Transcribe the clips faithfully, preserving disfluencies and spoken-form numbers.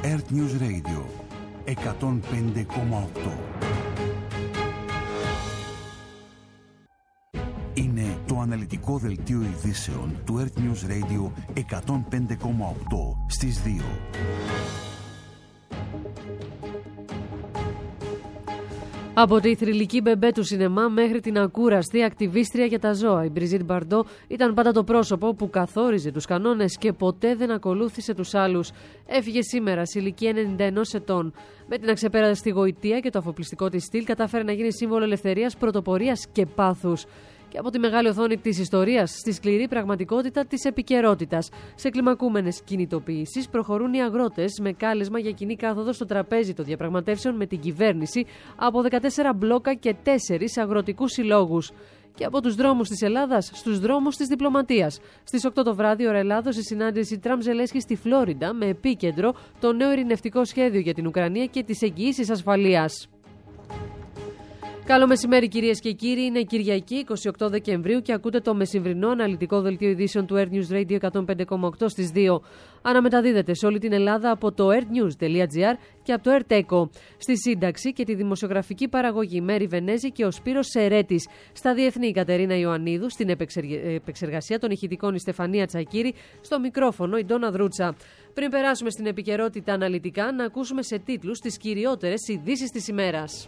Earth News Radio εκατόν πέντε κόμμα οκτώ. Είναι το αναλυτικό δελτίο ειδήσεων του Earth News Radio εκατόν πέντε κόμμα οκτώ στις δύο. Από τη θρυλική μπεμπέ του σινεμά μέχρι την ακούραστη ακτιβίστρια για τα ζώα, η Μπριζίτ Μπαρντό ήταν πάντα το πρόσωπο που καθόριζε τους κανόνες και ποτέ δεν ακολούθησε τους άλλους. Έφυγε σήμερα σε ηλικία ενενήντα ενός ετών. Με την αξεπέραστη γοητεία και το αφοπλιστικό της στυλ κατάφερε να γίνει σύμβολο ελευθερίας, πρωτοπορίας και πάθους. Και από τη μεγάλη οθόνη της ιστορίας στη σκληρή πραγματικότητα της επικαιρότητας. Σε κλιμακούμενες κινητοποιήσεις προχωρούν οι αγρότες με κάλεσμα για κοινή κάθοδο στο τραπέζι των διαπραγματεύσεων με την κυβέρνηση από δεκατέσσερα μπλόκα και τέσσερις αγροτικούς συλλόγους. Και από τους δρόμους της Ελλάδας στους δρόμους της διπλωματίας. Στις οκτώ το βράδυ, ώρα Ελλάδος, η συνάντηση Τραμπ-Ζελένσκι στη Φλόριντα με επίκεντρο το νέο ειρηνευτικό σχέδιο για την Ουκρανία και τις εγγυήσεις ασφαλείας. Καλό μεσημέρι, κυρίες και κύριοι. Είναι Κυριακή, εικοστή όγδοη Δεκεμβρίου και ακούτε το μεσημβρινό αναλυτικό δελτίο ειδήσεων του Earth News Radio εκατόν πέντε κόμμα οκτώ στις δύο. Αναμεταδίδεται σε όλη την Ελλάδα από το earthnews.gr και από το Earth Echo. Στη σύνταξη και τη δημοσιογραφική παραγωγή Μέρη Βενέζη και ο Σπύρος Σερέτης. Στα διεθνή η Κατερίνα Ιωαννίδου. Στην επεξεργασία των ηχητικών η Στεφανία Τσακύρη. Στο μικρόφωνο η Ντόνα Δρούτσα. Πριν περάσουμε στην επικαιρότητα αναλυτικά, να ακούσουμε σε τίτλους τις κυριότερες ειδήσεις της ημέρας.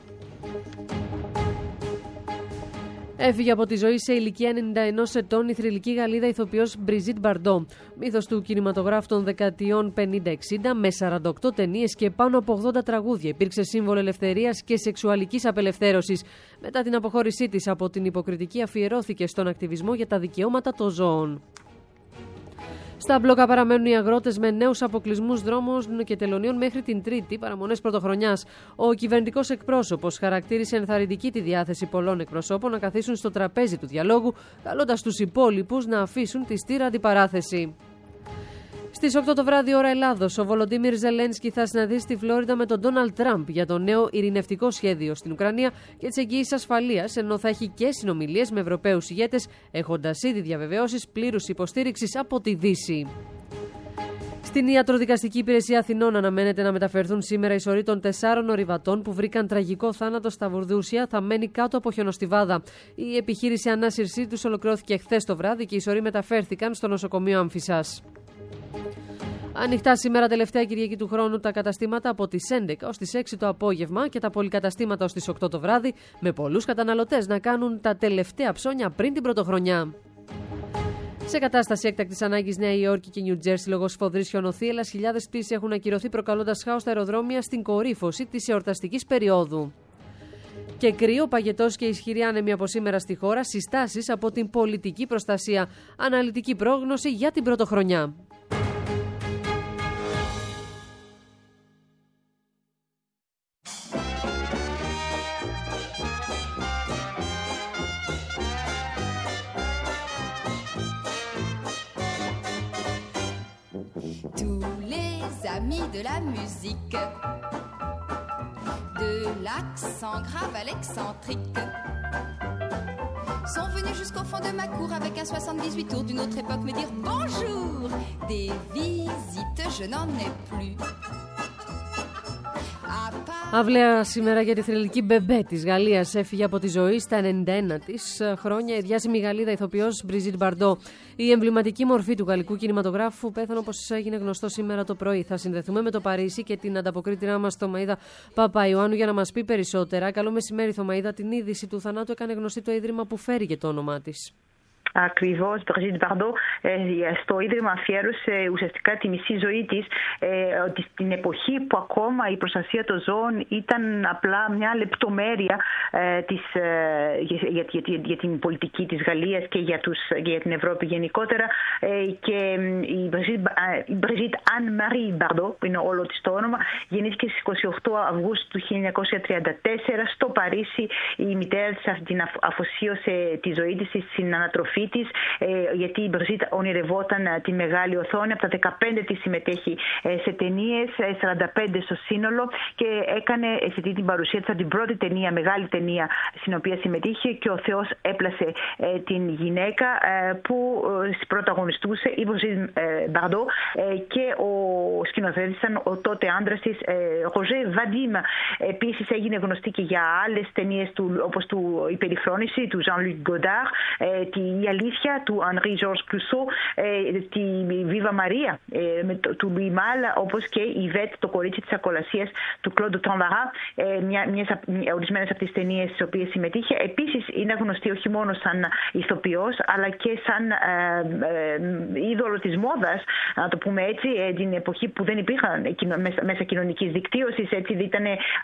Έφυγε από τη ζωή σε ηλικία ενενήντα ενός ετών η θρυλική Γαλλίδα ηθοποιός Μπριζίτ Μπαρντό. Μύθος του κινηματογράφου των δεκαετιών πενήντα εξήντα με σαράντα οκτώ ταινίες και πάνω από ογδόντα τραγούδια. Υπήρξε σύμβολο ελευθερίας και σεξουαλικής απελευθέρωσης. Μετά την αποχώρησή της από την υποκριτική, αφιερώθηκε στον ακτιβισμό για τα δικαιώματα των ζώων. Στα μπλόκα παραμένουν οι αγρότες με νέους αποκλεισμούς δρόμων και τελωνίων μέχρι την Τρίτη, παραμονές πρωτοχρονιάς. Ο κυβερνητικός εκπρόσωπος χαρακτήρισε ενθαρρυντική τη διάθεση πολλών εκπροσώπων να καθίσουν στο τραπέζι του διαλόγου, καλώντας τους υπόλοιπους να αφήσουν τη στήρα αντιπαράθεση. Στις οκτώ το βράδυ, ώρα Ελλάδος, ο Βολοντίμιρ Ζελένσκι θα συναντήσει στη Φλόριντα με τον Ντόναλντ Τραμπ για το νέο ειρηνευτικό σχέδιο στην Ουκρανία και τις εγγυήσεις ασφαλείας, ενώ θα έχει και συνομιλίες με Ευρωπαίους ηγέτες, έχοντας ήδη διαβεβαιώσεις πλήρους υποστήριξης από τη Δύση. Στην Ιατροδικαστική Υπηρεσία Αθηνών αναμένεται να μεταφερθούν σήμερα οι σωροί των τεσσάρων ορειβατών που βρήκαν τραγικό θάνατο στα Βουρδούσια, θαμμένοι κάτω από χιονοστιβάδα. Η επιχείρηση ανάσυρσή τους ολοκληρώθηκε χθες το βράδυ και οι σωροί μεταφέρθηκαν στο νοσοκομείο Άμφισσας. Ανοιχτά σήμερα, τελευταία Κυριακή του χρόνου, τα καταστήματα από τις έντεκα ως τις έξι το απόγευμα και τα πολυκαταστήματα ως τις οκτώ το βράδυ, με πολλούς καταναλωτές να κάνουν τα τελευταία ψώνια πριν την πρωτοχρονιά. Σε κατάσταση έκτακτης ανάγκης Νέα Υόρκη και Νιου Τζέρσι λόγω σφοδρής χιονοθύελλας, χιλιάδες πτήσεις έχουν ακυρωθεί, προκαλώντας χάος στα αεροδρόμια στην κορύφωση της εορταστικής περίοδου. Και κρύο, παγετός και ισχυρή άνεμη από σήμερα στη χώρα, συστάσεις από την πολιτική προστασία. Αναλυτική πρόγνωση για την πρωτοχρονιά. Amis de la musique, de l'accent grave à l'excentrique, sont venus jusqu'au fond de ma cour avec un soixante-dix-huit tours d'une autre époque me dire bonjour. Des visites je n'en ai plus. Αυλαία σήμερα για τη θρυλική μπεμπέ της Γαλλίας. Έφυγε από τη ζωή στα ενενήντα ένα της χρόνια η διάσημη Γαλλίδα ηθοποιός Μπριζίτ Μπαρντό. Η εμβληματική μορφή του γαλλικού κινηματογράφου πέθανε όπως έγινε γνωστό σήμερα το πρωί. Θα συνδεθούμε με το Παρίσι και την ανταποκρίτριά μας Θωμαΐδα Παπαϊωάννου για να μας πει περισσότερα. Καλό μεσημέρι, Θωμαΐδα. Την είδηση του θανάτου έκανε γνωστή το ίδρυμα που φέρει και το όνομά της. Ακριβώς, Μπριζίτ Μπαρντό στο ίδρυμα αφιέρωσε ουσιαστικά τη μισή ζωή της ότι στην εποχή που ακόμα η προστασία των ζώων ήταν απλά μια λεπτομέρεια της, για, για, για, για την πολιτική της Γαλλίας και για, τους, για την Ευρώπη γενικότερα, και η Μπριζίτ Ανν Μαρί Μπαρντό, που είναι όλο της το όνομα, γεννήθηκε στις εικοστή ογδόη Αυγούστου του χίλια εννιακόσια τριάντα τέσσερα στο Παρίσι. Η μητέρα της την αφοσίωσε τη ζωή της στην ανατροφή ζωή της, γιατί η Μπριζίτ ονειρευόταν τη μεγάλη οθόνη. Από τα δεκαπέντε της συμμετέχει σε ταινίες, σαράντα πέντε στο σύνολο, και έκανε σε αυτή την παρουσία της την πρώτη ταινία, μεγάλη ταινία στην οποία συμμετείχε, και ο Θεός έπλασε την γυναίκα που πρωταγωνιστούσε, η Μπριζίτ Μπαρντό, και ο σκηνοθέτης ήταν ο τότε άντρας της, Ροτζέ Βαντίμ. Επίσης έγινε γνωστή και για άλλες ταινίες του, όπως του «Η Περιφρόνηση» του Jean-Luc Godard, «Η Αλήθεια» του Henri Georges Clouzot, τη «Viva Maria» του Louis Malle, όπως και η «Yvette», το κορίτσι της ακολασίας του Claude Tanvara, ορισμένες από τις ταινίες στις οποίες συμμετείχε. Επίσης είναι γνωστή όχι μόνο σαν ηθοποιός, αλλά και σαν είδωλο της μόδας, να το πούμε έτσι, την εποχή που δεν υπήρχαν μέσα κοινωνικής δικτύωσης. Έτσι ήταν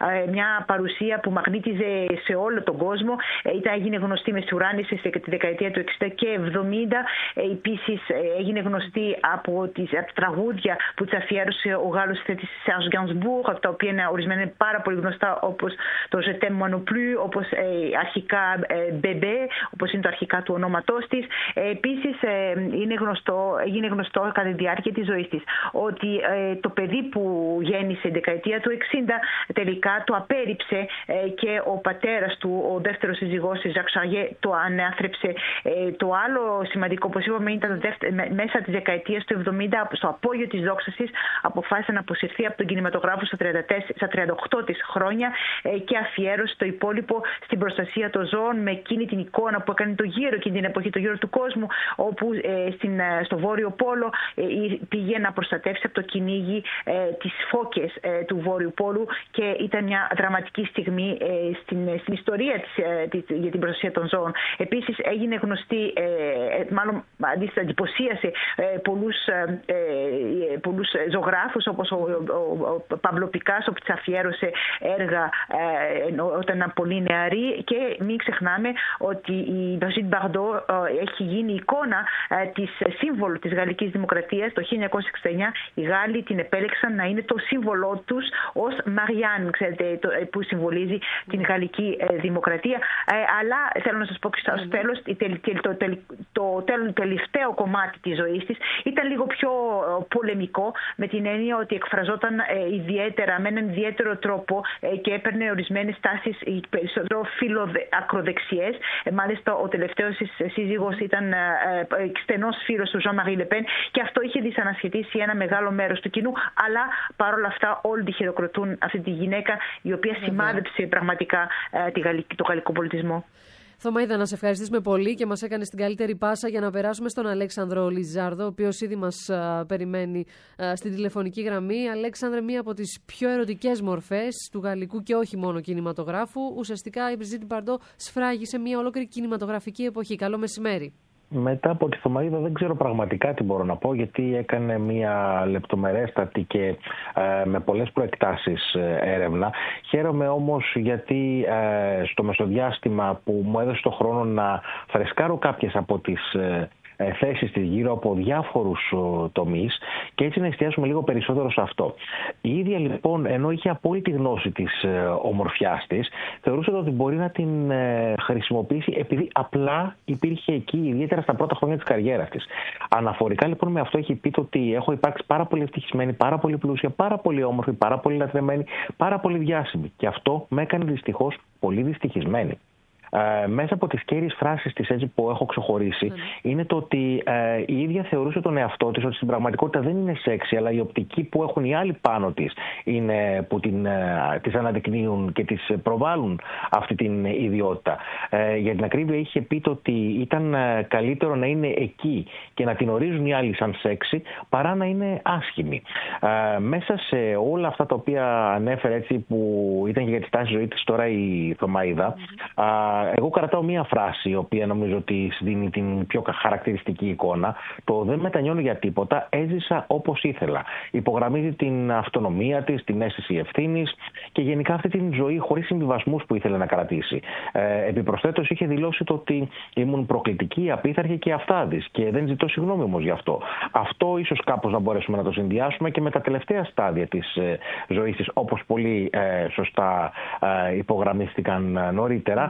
μια παρουσία που μαγνήτιζε σε όλο τον κόσμο. Ήταν, έγινε γνωστή με σουράνισε τη δεκαετία του εξήντα και εβδομήντα. Επίσης έγινε γνωστή από τις από τραγούδια που της αφιέρωσε ο Γάλλος θέτης Serge Gainsbourg, τα οποία είναι ορισμένα είναι πάρα πολύ γνωστά, όπως το Je t'aime moi non plus, όπως ε, αρχικά ε, Bébé, όπως είναι το αρχικά του ονόματός της. Ε, επίσης ε, είναι γνωστό, έγινε γνωστό κατά τη διάρκεια της ζωής της ότι ε, το παιδί που γέννησε την δεκαετία του εξήντα τελικά το απέρριψε, ε, και ο πατέρας του, ο δεύτερος σύζυγός της, Jacques Charrier, το ανέθρεψε. Ε, το άλλο σημαντικό, όπως είπαμε, ήταν μέσα της δεκαετίας του εβδομήντα, στο απόγειο της δόξας της, αποφάσισε να αποσυρθεί από τον κινηματογράφο στα, τριάντα τέσσερα, στα τριάντα οκτώ της χρόνια, ε, και αφιέρωσε το υπόλοιπο στην προστασία των ζώων, με εκείνη την εικόνα που έκανε το γύρο εκείνη την εποχή, το γύρο του κόσμου, όπου ε, στην, στο Βόρειο Πόλο ε, πήγε να προστατεύσει από το κυνήγι ε, τις φώκες ε, του Βόρειου Πόλου, και ήταν μια δραματική στιγμή ε, στην, στην ιστορία της, ε, της, για την προστασία των ζώων. Επίσης έγινε γνωστή, ε, μάλλον αντίστοιχα εντυπωσίασε ε, πολλούς, ε, πολλούς ζωγράφους, όπως ο, ο, ο Παμπλο Πικάσο, που της αφιέρωσε έργα ε, όταν ήταν πολύ νεαρή. Και μην ξεχνάμε ότι η Μπριζίτ Μπαρντό ε, έχει γίνει εικόνα ε, της σύμβολου της Γαλλικής Δημοκρατίας. Το χίλια εννιακόσια εξήντα εννιά οι Γάλλοι την επέλεξαν να είναι το σύμβολό τους ως Μαριάν, ξέρετε, το, που συμβολίζει την Γαλλική ε, Δημοκρατία. Ε, αλλά θέλω να σας πω και στο mm-hmm. τέλος, το, το, το, το τελευταίο κομμάτι της ζωής της ήταν λίγο πιο ε, πολεμικό, με την έννοια ότι εκφραζόταν ε, ιδιαίτερα, με έναν ιδιαίτερο τρόπο, ε, και έπαιρνε ορισμένες τάσεις περισσότερο φιλοακροδεξιές. Ε, μάλιστα ο τελευταίος σύζυγος ήταν ε, ε, στενός φίλος του Jean-Marie Le Pen, και αυτό είχε δυσανασχετήσει ένα μεγάλο μέρος του κοινού. Αλλά παρόλα αυτά όλοι τη χειροκροτούν αυτή τη γυναίκα, η οποία Βέβαια. σημάδεψε πραγματικά ε, τη γαλλική, το γαλλικό πολιτισμό. Θωμαίδα, να σε ευχαριστήσουμε πολύ, και μας έκανες την καλύτερη πάσα για να περάσουμε στον Αλέξανδρο Λιζάρδο, ο οποίος ήδη μας α, περιμένει α, στην τηλεφωνική γραμμή. Αλέξανδρε, μία από τις πιο ερωτικές μορφές του γαλλικού και όχι μόνο κινηματογράφου. Ουσιαστικά η Μπριζίτ Μπαρντό σφράγισε μία ολόκληρη κινηματογραφική εποχή. Καλό μεσημέρι. Μετά από τη Θωμαίδα δεν ξέρω πραγματικά τι μπορώ να πω, γιατί έκανε μια λεπτομερέστατη και ε, με πολλές προεκτάσεις ε, έρευνα. Χαίρομαι όμως γιατί ε, στο μεσοδιάστημα που μου έδωσε το χρόνο να φρεσκάρω κάποιες από τις ε, θέσεις της γύρω από διάφορους τομείς, και έτσι να εστιάσουμε λίγο περισσότερο σε αυτό. Η ίδια λοιπόν, ενώ είχε απόλυτη γνώση της ομορφιάς της, θεωρούσε ότι μπορεί να την χρησιμοποιήσει επειδή απλά υπήρχε εκεί, ιδιαίτερα στα πρώτα χρόνια της καριέρας της. Αναφορικά λοιπόν με αυτό έχει πει το ότι έχω υπάρξει πάρα πολύ ευτυχισμένη, πάρα πολύ πλούσια, πάρα πολύ όμορφη, πάρα πολύ λατρεμένη, πάρα πολύ διάσημη. Και αυτό με έκανε δυστυχώς πολύ δυστυχισμένη. Ε, μέσα από τις κέρυες φράσεις της, έτσι που έχω ξεχωρίσει, mm. είναι το ότι ε, η ίδια θεωρούσε τον εαυτό της ότι στην πραγματικότητα δεν είναι σεξι, αλλά η οπτική που έχουν οι άλλοι πάνω της είναι που την, ε, τις αναδεικνύουν και τις προβάλλουν αυτή την ιδιότητα. Ε, για την ακρίβεια είχε πει το ότι ήταν ε, καλύτερο να είναι εκεί και να την ορίζουν οι άλλοι σαν σεξι παρά να είναι άσχημη. Ε, μέσα σε όλα αυτά τα οποία ανέφερε, έτσι που ήταν και για τη στάση ζωή της τώρα η Θωμαίδα, mm. εγώ κρατάω μία φράση, η οποία νομίζω ότι δίνει την πιο χαρακτηριστική εικόνα. Το «δεν μετανιώνω για τίποτα, έζησα όπως ήθελα». Υπογραμμίζει την αυτονομία της, την αίσθηση ευθύνης και γενικά αυτή την ζωή χωρίς συμβιβασμούς που ήθελε να κρατήσει. Ε, επιπροσθέτως είχε δηλώσει το ότι ήμουν προκλητική, απίθαρχη και αυτάδης και δεν ζητώ συγγνώμη όμως γι' αυτό. Αυτό ίσως κάπως να μπορέσουμε να το συνδυάσουμε και με τα τελευταία στάδια της ε, ζωής της, όπως πολύ ε, σωστά ε, υπογραμμίστηκαν νωρίτερα. Ε,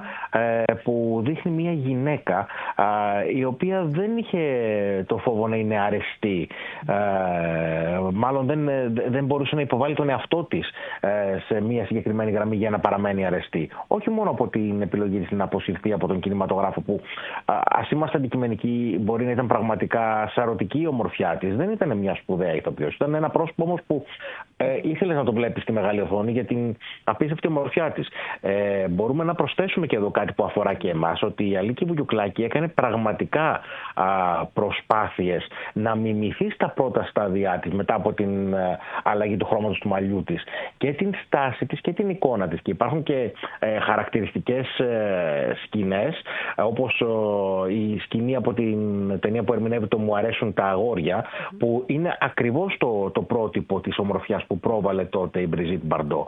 που δείχνει μια γυναίκα η οποία δεν είχε το φόβο να είναι αρεστή. Μάλλον δεν, δεν μπορούσε να υποβάλει τον εαυτό της σε μια συγκεκριμένη γραμμή για να παραμένει αρεστή. Όχι μόνο από την επιλογή της να αποσυρθεί από τον κινηματογράφο, που ας είμαστε αντικειμενικοί, μπορεί να ήταν πραγματικά σαρωτική η ομορφιά της. Δεν ήταν μια σπουδαία ηθοποιός. Ήταν ένα πρόσωπο όμως που ε, ήθελες να το βλέπεις στη μεγάλη οθόνη για την απίστευτη ομορφιά της. Ε, μπορούμε να προσθέσουμε και εδώ κάτι που αφορά και εμάς, ότι η Αλίκη Βουγιουκλάκη έκανε πραγματικά α, προσπάθειες να μιμηθεί στα πρώτα στάδια της μετά από την α, αλλαγή του χρώματος του μαλλιού της και την στάση της και την εικόνα της. Και υπάρχουν και ε, χαρακτηριστικές ε, σκηνές, ε, όπως ε, η σκηνή από την ταινία που ερμηνεύει το «Μου αρέσουν τα αγόρια», που είναι ακριβώς το, το πρότυπο της ομορφιάς που πρόβαλε τότε η Μπριζίτ Μπαρντό.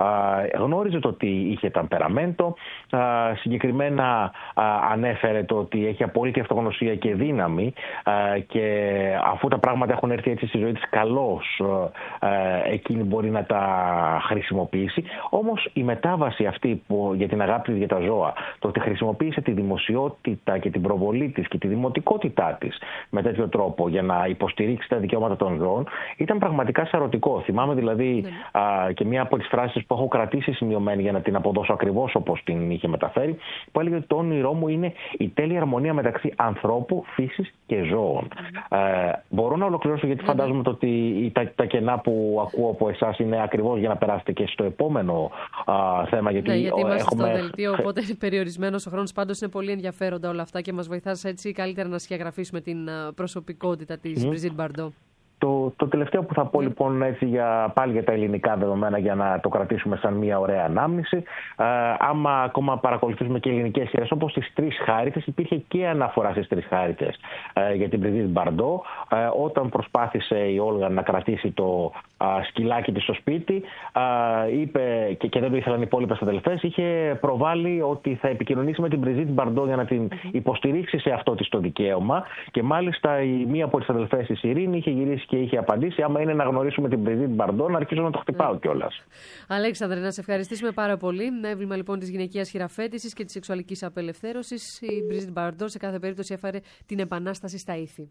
Γνώριζε το ότι είχε ταμπεραμέντο, α, συγκεκριμένα α, ανέφερε το ότι έχει απόλυτη αυτογνωσία και δύναμη, α, και αφού τα πράγματα έχουν έρθει έτσι στη ζωή της καλώς, α, εκείνη μπορεί να τα χρησιμοποιήσει. Όμως η μετάβαση αυτή που, για την αγάπη της για τα ζώα, το ότι χρησιμοποίησε τη δημοσιότητα και την προβολή της και τη δημοτικότητά της με τέτοιο τρόπο για να υποστηρίξει τα δικαιώματα των ζώων, ήταν πραγματικά σαρωτικό. Θυμάμαι δηλαδή ναι. α, και μία από τις φράσεις που έχω κρατήσει σημειωμένη για να την αποδώσω ακριβώς όπως την είχε μεταφέρει, που έλεγε ότι το όνειρό μου είναι η τέλεια αρμονία μεταξύ ανθρώπου, φύσης και ζώων. Mm. Ε, μπορώ να ολοκληρώσω, γιατί mm. φαντάζομαι ότι τα, τα κενά που ακούω από εσάς είναι ακριβώς για να περάσετε και στο επόμενο α, θέμα. Γιατί, ναι, γιατί είμαστε έχουμε... στο δελτίο, οπότε είναι περιορισμένος ο χρόνος. Πάντως είναι πολύ ενδιαφέροντα όλα αυτά και μας βοηθάς έτσι καλύτερα να σχεδιαγραφήσουμε την προσωπικότητα της Μπριζίτ Μπαρντό. Το, το τελευταίο που θα πω, yeah. λοιπόν, έτσι, για, πάλι για τα ελληνικά δεδομένα, για να το κρατήσουμε σαν μια ωραία ανάμνηση. Ε, άμα ακόμα παρακολουθήσουμε και ελληνικές σειρές, όπως τις Τρεις Χάριτες, υπήρχε και αναφορά στις Τρεις Χάριτες ε, για την Μπριζίτ Μπαρντό. Ε, όταν προσπάθησε η Όλγα να κρατήσει το ε, σκυλάκι της στο σπίτι, ε, είπε, και, και δεν το ήθελαν οι υπόλοιπες αδελφές, είχε προβάλει ότι θα επικοινωνήσει με την Μπριζίτ Μπαρντό για να την υποστηρίξει σε αυτό της το δικαίωμα. Και μάλιστα η μία από τις αδελφές της, η Ειρήνη, είχε γυρίσει και είχε απαντήσει: άμα είναι να γνωρίσουμε την Μπριζίτ Μπαρντό, να αρχίσω να το χτυπάω κιόλας. Αλέξανδρε, να σε ευχαριστήσουμε πάρα πολύ. Έμβλημα λοιπόν της γυναικείας χειραφέτησης και της σεξουαλικής απελευθέρωσης. Η Μπριζίτ Μπαρντό σε κάθε περίπτωση έφερε την επανάσταση στα ήθη.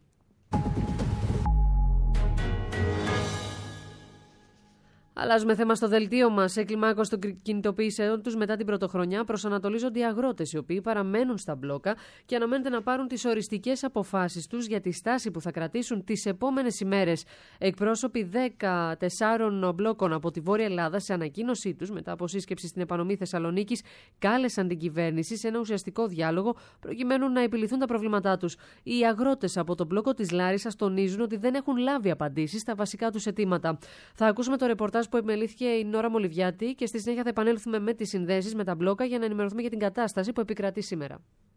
Αλλάζουμε θέμα στο δελτίο μας. Σε κλιμάκωση των κινητοποιήσεων τους μετά την πρωτοχρονιά προσανατολίζονται οι αγρότες, οι οποίοι παραμένουν στα μπλόκα και αναμένεται να πάρουν τις οριστικές αποφάσεις τους για τη στάση που θα κρατήσουν τις επόμενες ημέρες. Εκπρόσωποι δεκατεσσάρων μπλόκων από τη Βόρεια Ελλάδα, σε ανακοίνωσή τους μετά από σύσκεψη στην επανομή Θεσσαλονίκης, κάλεσαν την κυβέρνηση σε ένα ουσιαστικό διάλογο προκειμένου να επιληθούν τα προβλήματά τους. Οι αγρότες από τον μπλόκο της Λάρισσας τονίζουν ότι δεν έχουν λάβει απαντήσεις στα βασικά τους αιτήματα. Θα ακούσουμε το ρεπορτάζ που επιμελήθηκε η Νόρα Μολυβιάτη και στη συνέχεια θα επανέλθουμε με τις συνδέσεις με τα μπλόκα για να ενημερωθούμε για την κατάσταση που επικρατεί σήμερα.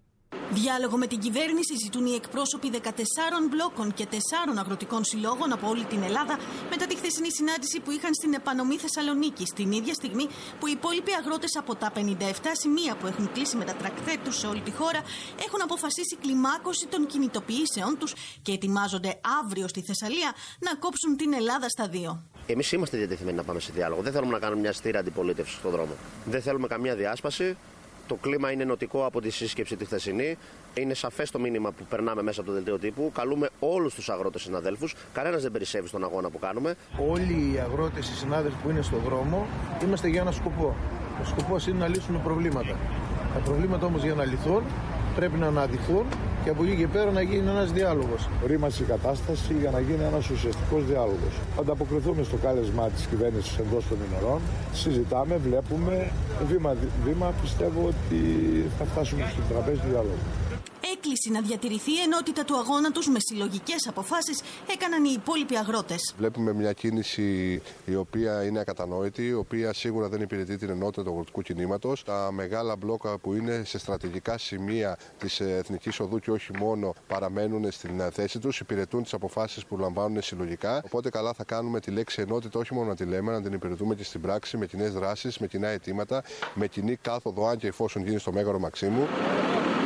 Διάλογο με την κυβέρνηση ζητούν οι εκπρόσωποι δεκατεσσάρων μπλόκων και τεσσάρων αγροτικών συλλόγων από όλη την Ελλάδα μετά τη χθεσινή συνάντηση που είχαν στην επανομή Θεσσαλονίκη, την ίδια στιγμή που οι υπόλοιποι αγρότες από τα πενήντα επτά σημεία που έχουν κλείσει με τα τρακτέρ τους σε όλη τη χώρα έχουν αποφασίσει κλιμάκωση των κινητοποιήσεων τους και ετοιμάζονται αύριο στη Θεσσαλία να κόψουν την Ελλάδα στα δύο. Εμείς είμαστε διατεθειμένοι να πάμε σε διάλογο. Δεν θέλουμε να κάνουμε μια στήρα αντιπολίτευση στον δρόμο. Δεν θέλουμε καμία διάσπαση. Το κλίμα είναι ενωτικό από τη σύσκεψη τη χθεσινή. Είναι σαφές το μήνυμα που περνάμε μέσα από το δελτίο τύπου. Καλούμε όλους τους αγρότες συναδέλφους. Κανένας δεν περισσεύει στον αγώνα που κάνουμε. Όλοι οι αγρότες, οι συνάδελφοι που είναι στον δρόμο, είμαστε για ένα σκοπό. Ο σκοπός είναι να λύσουμε προβλήματα. Τα προβλήματα όμως για να λυθούν πρέπει να αναδειχθούν και από εκεί και πέρα να γίνει ένας διάλογος. Ρήμασε η κατάσταση για να γίνει ένας ουσιαστικός διάλογος. Ανταποκριθούμε στο κάλεσμα της κυβέρνησης εντός των ημερών. Συζητάμε, βλέπουμε, βήμα-βήμα πιστεύω ότι θα φτάσουμε στο τραπέζι του διάλογου. Έκκληση να διατηρηθεί η ενότητα του αγώνα τους με συλλογικές αποφάσεις έκαναν οι υπόλοιποι αγρότες. Βλέπουμε μια κίνηση η οποία είναι ακατανόητη, η οποία σίγουρα δεν υπηρετεί την ενότητα του αγροτικού κινήματος. Τα μεγάλα μπλόκα που είναι σε στρατηγικά σημεία της Εθνικής Οδού και όχι μόνο παραμένουν στην θέση τους, υπηρετούν τις αποφάσεις που λαμβάνουν συλλογικά. Οπότε καλά θα κάνουμε τη λέξη ενότητα όχι μόνο να τη λέμε, να την υπηρετούμε και στην πράξη με κοινές δράσεις, με κοινά αιτήματα, με κοινή κάθοδο αν και εφόσον γίνει στο Μέγαρο Μαξίμου.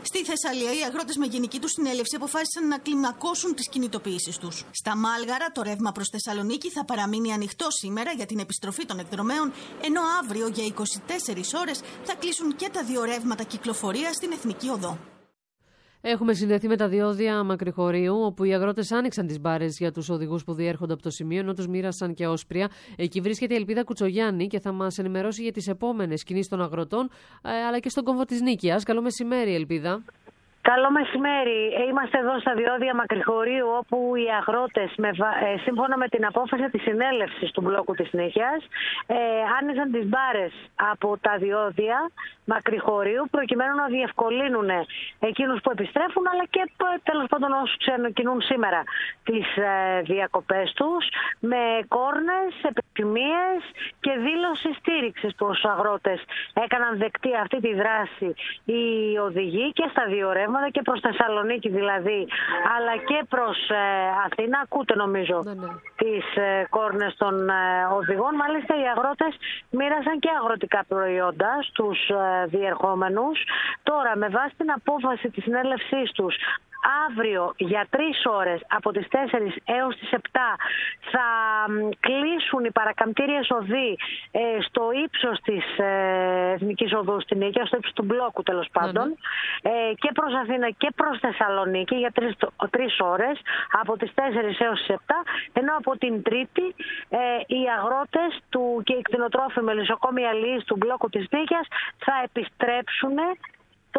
Στη Θεσσαλία, οι αγρότες με γενική τους συνέλευση αποφάσισαν να κλιμακώσουν τις κινητοποιήσεις τους. Στα Μάλγαρα, το ρεύμα προς Θεσσαλονίκη θα παραμείνει ανοιχτό σήμερα για την επιστροφή των εκδρομέων, ενώ αύριο για είκοσι τέσσερις ώρες θα κλείσουν και τα δύο ρεύματα κυκλοφορίας στην Εθνική Οδό. Έχουμε συνδεθεί με τα διόδια Μακρυχωρίου, όπου οι αγρότες άνοιξαν τις μπάρες για τους οδηγούς που διέρχονται από το σημείο, ενώ τους μοίρασαν και όσπρια. Εκεί βρίσκεται η Ελπίδα Κουτσογιάννη και θα μας ενημερώσει για τις επόμενες κινήσεις των αγροτών, αλλά και στον κόμβο της Νίκαιας. Καλό μεσημέρι, Ελπίδα. Καλό μεσημέρι. Είμαστε εδώ στα διόδια Μακρυχωρίου, όπου οι αγρότες, με, ε, σύμφωνα με την απόφαση της συνέλευσης του μπλόκου της Νίκαιας, ε, άνοιξαν τις μπάρες από τα διόδια Μακρυχωρίου, προκειμένου να διευκολύνουν εκείνους που επιστρέφουν, αλλά και τέλος πάντων όσους ξεκινούν σήμερα τις ε, διακοπές τους, με κόρνες, επιθυμίες και δήλωση στήριξης προς τους αγρότες. Έκαναν δεκτή αυτή τη δράση οι οδηγοί και στα δύο ρεύματα, και προς Θεσσαλονίκη δηλαδή, αλλά και προς ε, Αθήνα. Ακούτε νομίζω ναι, ναι. τις ε, κόρνες των ε, οδηγών. Μάλιστα οι αγρότες μοίρασαν και αγροτικά προϊόντα στους ε, διερχόμενους. Τώρα, με βάση την απόφαση της συνέλευσής τους, αύριο για τρεις ώρες από τις τέσσερις έως τις επτά θα κλείσουν οι παρακαμπτήριες οδοί ε, στο ύψος της ε, Εθνικής Οδού στην Νίκαια, στο ύψος του μπλόκου τέλος πάντων, mm-hmm. ε, και προς Αθήνα και προς Θεσσαλονίκη για τρεις, τρεις ώρες από τις τέσσερις έως τις επτά, ενώ από την Τρίτη ε, οι αγρότες του και οι κτηνοτρόφοι μελισσοκόμοι αλληλείς του μπλόκου της Νίκαιας θα επιστρέψουν το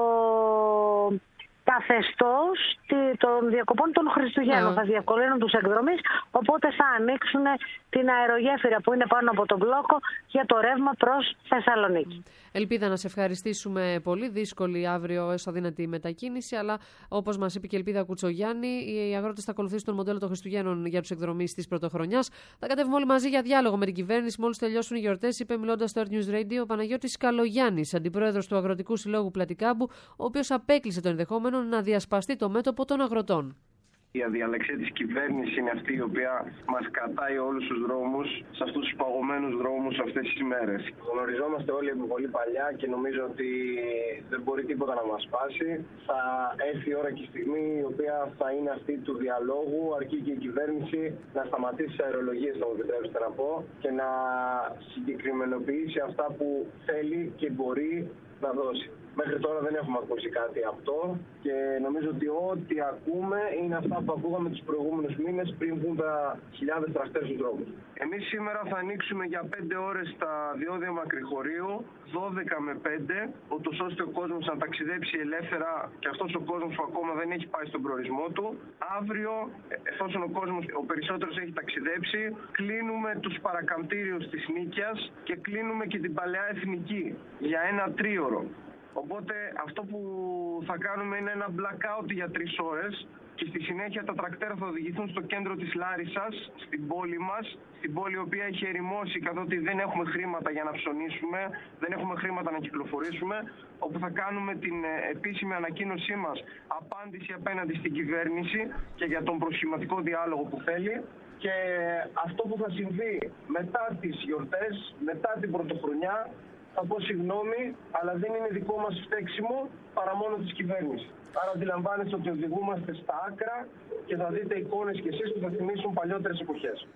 καθεστώς των διακοπών των Χριστουγέννων. Yeah. Θα διευκολύνουν τους εκδρομείς, οπότε θα ανοίξουν την αερογέφυρα που είναι πάνω από τον μπλόκο για το ρεύμα προς Θεσσαλονίκη. Ελπίδα, να σε ευχαριστήσουμε πολύ. Δύσκολη αύριο έστω αδύνατη μετακίνηση, αλλά όπως μας είπε και η Ελπίδα Κουτσογιάννη, οι αγρότες θα ακολουθήσουν το μοντέλο των Χριστουγέννων για τους εκδρομείς της Πρωτοχρονιάς. Θα κατέβουμε όλοι μαζί για διάλογο με την κυβέρνηση μόλις τελειώσουν οι γιορτές, είπε μιλώντας στο Earth News Radio ο Παναγιώτης Καλογιάννης, αντιπρόεδρος του Αγροτικού Συλλόγου Πλατικάμπου, ο οποίος απέκλεισε το ενδεχόμενο να διασπαστεί το μέτωπο των αγροτών. Η αδιαλαξία της κυβέρνησης είναι αυτή η οποία μας κατάει όλους τους δρόμους, σε αυτούς τους παγωμένους δρόμους αυτές τις ημέρες. Γνωριζόμαστε όλοι από πολύ παλιά και νομίζω ότι δεν μπορεί τίποτα να μας σπάσει. Θα έρθει η ώρα και η στιγμή η οποία θα είναι αυτή του διαλόγου, αρκεί και η κυβέρνηση να σταματήσει τις αερολογίες, θα μου επιτρέψετε να πω, και να συγκεκριμενοποιήσει αυτά που θέλει και μπορεί να δώσει. Μέχρι τώρα δεν έχουμε ακούσει κάτι αυτό και νομίζω ότι ό,τι ακούμε είναι αυτά που ακούγαμε τους προηγούμενους μήνες πριν βγουν τα χιλιάδες τραχτές στους δρόμους. Εμείς σήμερα θα ανοίξουμε για πέντε ώρες τα διόδια Μακρυχωρίου, δώδεκα με πέντε, ούτως ώστε ο κόσμος να ταξιδέψει ελεύθερα και αυτός ο κόσμος που ακόμα δεν έχει πάει στον προορισμό του. Αύριο, εφόσον ο κόσμος ο περισσότερος έχει ταξιδέψει, κλείνουμε τους παρακαμπτήριους της Νίκαιας και κλείνουμε και την Παλαιά Εθνική για ένα τρίωρο. Οπότε αυτό που θα κάνουμε είναι ένα blackout για τρεις ώρες και στη συνέχεια τα τρακτέρα θα οδηγηθούν στο κέντρο της Λάρισσας, στην πόλη μας, στην πόλη η οποία έχει ερημώσει καθότι δεν έχουμε χρήματα για να ψωνίσουμε, δεν έχουμε χρήματα να κυκλοφορήσουμε, όπου θα κάνουμε την επίσημη ανακοίνωσή μας απάντηση απέναντι στην κυβέρνηση και για τον προσχηματικό διάλογο που θέλει. Και αυτό που θα συμβεί μετά τις γιορτές, μετά την Πρωτοχρονιά, θα πω συγγνώμη, αλλά δεν είναι δικό μας φταίξιμο παρά μόνο της κυβέρνησης. Άρα αντιλαμβάνεστε ότι οδηγούμαστε στα άκρα και θα δείτε εικόνες κι εσείς που θα θυμίσουν παλιότερες εποχές.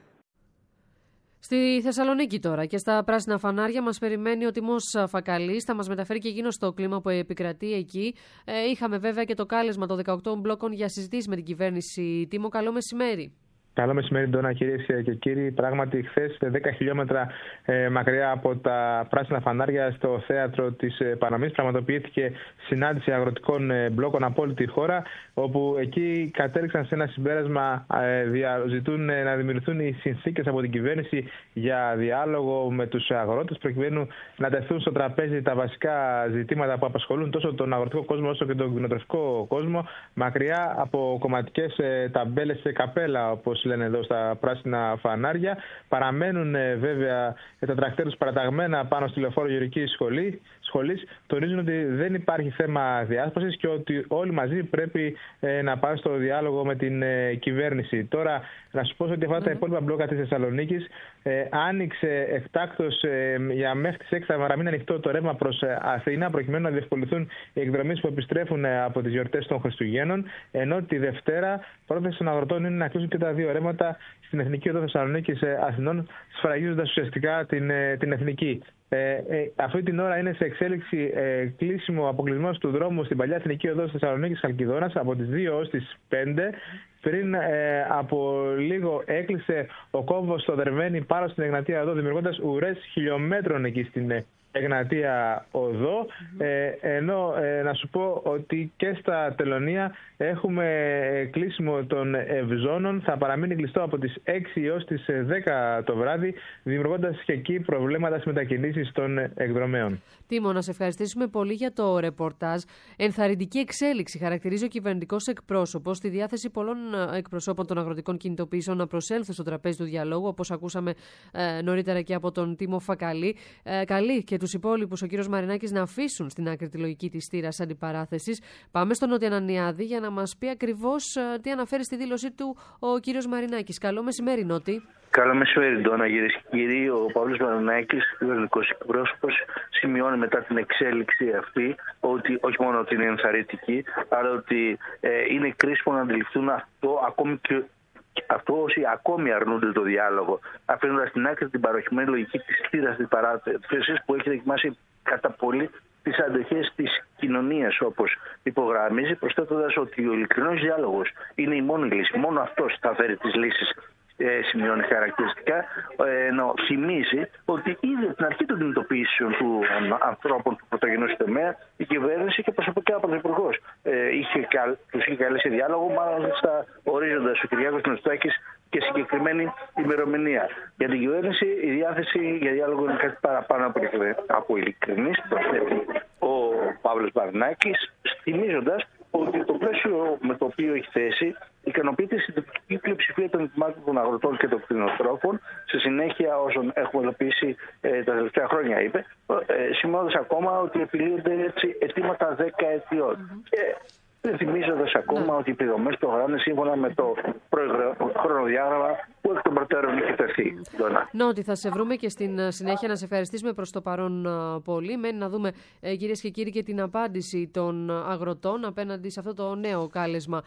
Στη Θεσσαλονίκη τώρα και στα πράσινα φανάρια μας περιμένει ο Τιμός Φακαλής. Θα μας μεταφέρει και εκείνο στο κλίμα που επικρατεί εκεί. Ε, είχαμε βέβαια και το κάλεσμα των δεκαοκτώ μπλόκων για συζητήσεις με την κυβέρνηση. Τίμο, καλό μεσημέρι. Καλό μεσημέρι, Ντόνα, κυρίες και κύριοι. Πράγματι, χθες, δέκα χιλιόμετρα ε, μακριά από τα πράσινα φανάρια στο θέατρο της ε, Παναμής, πραγματοποιήθηκε συνάντηση αγροτικών ε, μπλόκων από όλη τη χώρα, όπου εκεί κατέληξαν σε ένα συμπέρασμα, ε, δια, ζητούν ε, να δημιουργηθούν οι συνθήκες από την κυβέρνηση για διάλογο με τους αγρότες, προκειμένου να τεθούν στο τραπέζι τα βασικά ζητήματα που απασχολούν τόσο τον αγροτικό κόσμο όσο και τον κτηνοτροφικό κόσμο, μακριά από κομματικές ε, ταμπέλες σε καπέλα, όπως όπως λένε εδώ στα πράσινα φανάρια. Παραμένουν ε, βέβαια τα τρακτέρ τους παραταγμένα πάνω στη λεωφόρο γεωργικής σχολής. Τονίζουν ότι δεν υπάρχει θέμα διάσπασης και ότι όλοι μαζί πρέπει ε, να πάνε στο διάλογο με την ε, κυβέρνηση. Τώρα, να σου πω ότι αυτά mm-hmm. τα υπόλοιπα μπλόκα της Θεσσαλονίκης ε, άνοιξε εκτάκτως ε, για μέχρι τις έξι θα παραμείνει ανοιχτό το ρεύμα προς ε, Αθήνα, προκειμένου να διευκολυνθούν οι εκδρομείς που επιστρέφουν ε, από τις γιορτές των Χριστουγέννων. Ενώ τη Δευτέρα πρόθεση των αγροτών είναι να κλείσουν και τα δύο ρεύματα στην Εθνική Οδό Θεσσαλονίκης ε, Αθηνών, σφραγίζοντας ουσιαστικά την, ε, την Εθνική. Ε, ε, αυτή την ώρα είναι σε εξέλιξη ε, κλείσιμο αποκλεισμός του δρόμου στην παλιά Εθνική Οδό Θεσσαλονίκης Χαλκιδόνας από τις δύο ως τις πέντε. Πριν ε, από λίγο έκλεισε ο κόμβος στο Δερβαίνι πάνω στην Εγνατία Οδό, δημιουργώντας ουρές χιλιόμετρων εκεί στην Εγνατία Οδό. Mm-hmm. Ε, ενώ ε, να σου πω ότι και στα Τελωνία έχουμε κλείσιμο των Ευζώνων. Θα παραμείνει κλειστό από τις έξι έως τις δέκα το βράδυ, δημιουργώντας και εκεί προβλήματα στις μετακινήσεις των εκδρομέων. Τίμω, να σε ευχαριστήσουμε πολύ για το ρεπορτάζ. Ενθαρρυντική εξέλιξη χαρακτηρίζει ο κυβερνητικός εκπρόσωπος στη διάθεση πολλών εκπροσώπων των αγροτικών κινητοποιήσεων να προσέλθουν στο τραπέζι του διαλόγου, όπως ακούσαμε ε, νωρίτερα και από τον Τίμο Φακαλή. Ε, καλή και τους υπόλοιπους ο κύριος Μαρινάκης να αφήσουν στην άκρη τη λογική της θύρας αντιπαράθεσης. Πάμε στον Νότι Ανανιάδη για να μας πει ακριβώς ε, τι αναφέρει στη δήλωσή του ο κύριος Μαρινάκης. Καλό μεσημέρι, Νότι. Καλό μεσημέρι, Ντόνα, κυρίες και κύριοι. Ο Παύλος Μαρινάκης, κυβερνητικός εκπρόσωπος, σημειώνει μετά την εξέλιξη αυτή ότι όχι μόνο ότι είναι ενθαρρυντική, αλλά ότι ε, είναι κρίσιμο να αντιληφθούν αυτό ακόμη και αυτό όσοι ακόμη αρνούνται το διάλογο, αφήνοντας στην άκρη την παροχημένη λογική της θύρας της παράθεσης που έχει δοκιμάσει κατά πολύ τις αντοχές της κοινωνίας, όπως υπογραμμίζει, προσθέτοντας ότι ο ειλικρινός διάλογος είναι η μόνη λύση. Μόνο αυτός θα φέρει τις λύσεις. Ε, σημειώνει χαρακτηριστικά, ε, ενώ θυμίζει ότι ήδη από την αρχή των κινητοποιήσεων του ανθρώπων του πρωτογενού τομέα η κυβέρνηση και προσωπικά ο Πρωθυπουργός ε, είχε, τους είχε καλέσει διάλογο, μάλιστα ορίζοντας ο Κυριάκος Μητσοτάκης και συγκεκριμένη ημερομηνία. Για την κυβέρνηση η διάθεση για διάλογο είναι κάτι παραπάνω από, από ειλικρινής, προσθέτει ο Παύλος Μαρινάκης, θυμίζοντας ότι το πλαίσιο με το οποίο έχει θέσει ικανοποιείται στην τυπική πλειοψηφία των ετοιμάτων των αγροτών και των κτηνοτρόφων, σε συνέχεια όσων έχουμε ελοπίσει ε, τα τελευταία χρόνια, είπε, ε, σημειώνοντας ακόμα ότι επιλύονται έτσι αιτήματα δέκα ετιών. Mm-hmm. Και δεν θυμίζοντας ακόμα mm-hmm. ότι οι πληρωμές προχωράνε σύμφωνα με το χρονοδιάγραμμα που εκ των προτέρων έχει τεθεί. Νότι, θα σε βρούμε και στην συνέχεια να σε ευχαριστήσουμε προς το παρόν πολύ. Μένει να δούμε, ε, κυρίες και κύριοι, και την απάντηση των αγροτών απέναντι σε αυτό το νέο κάλεσμα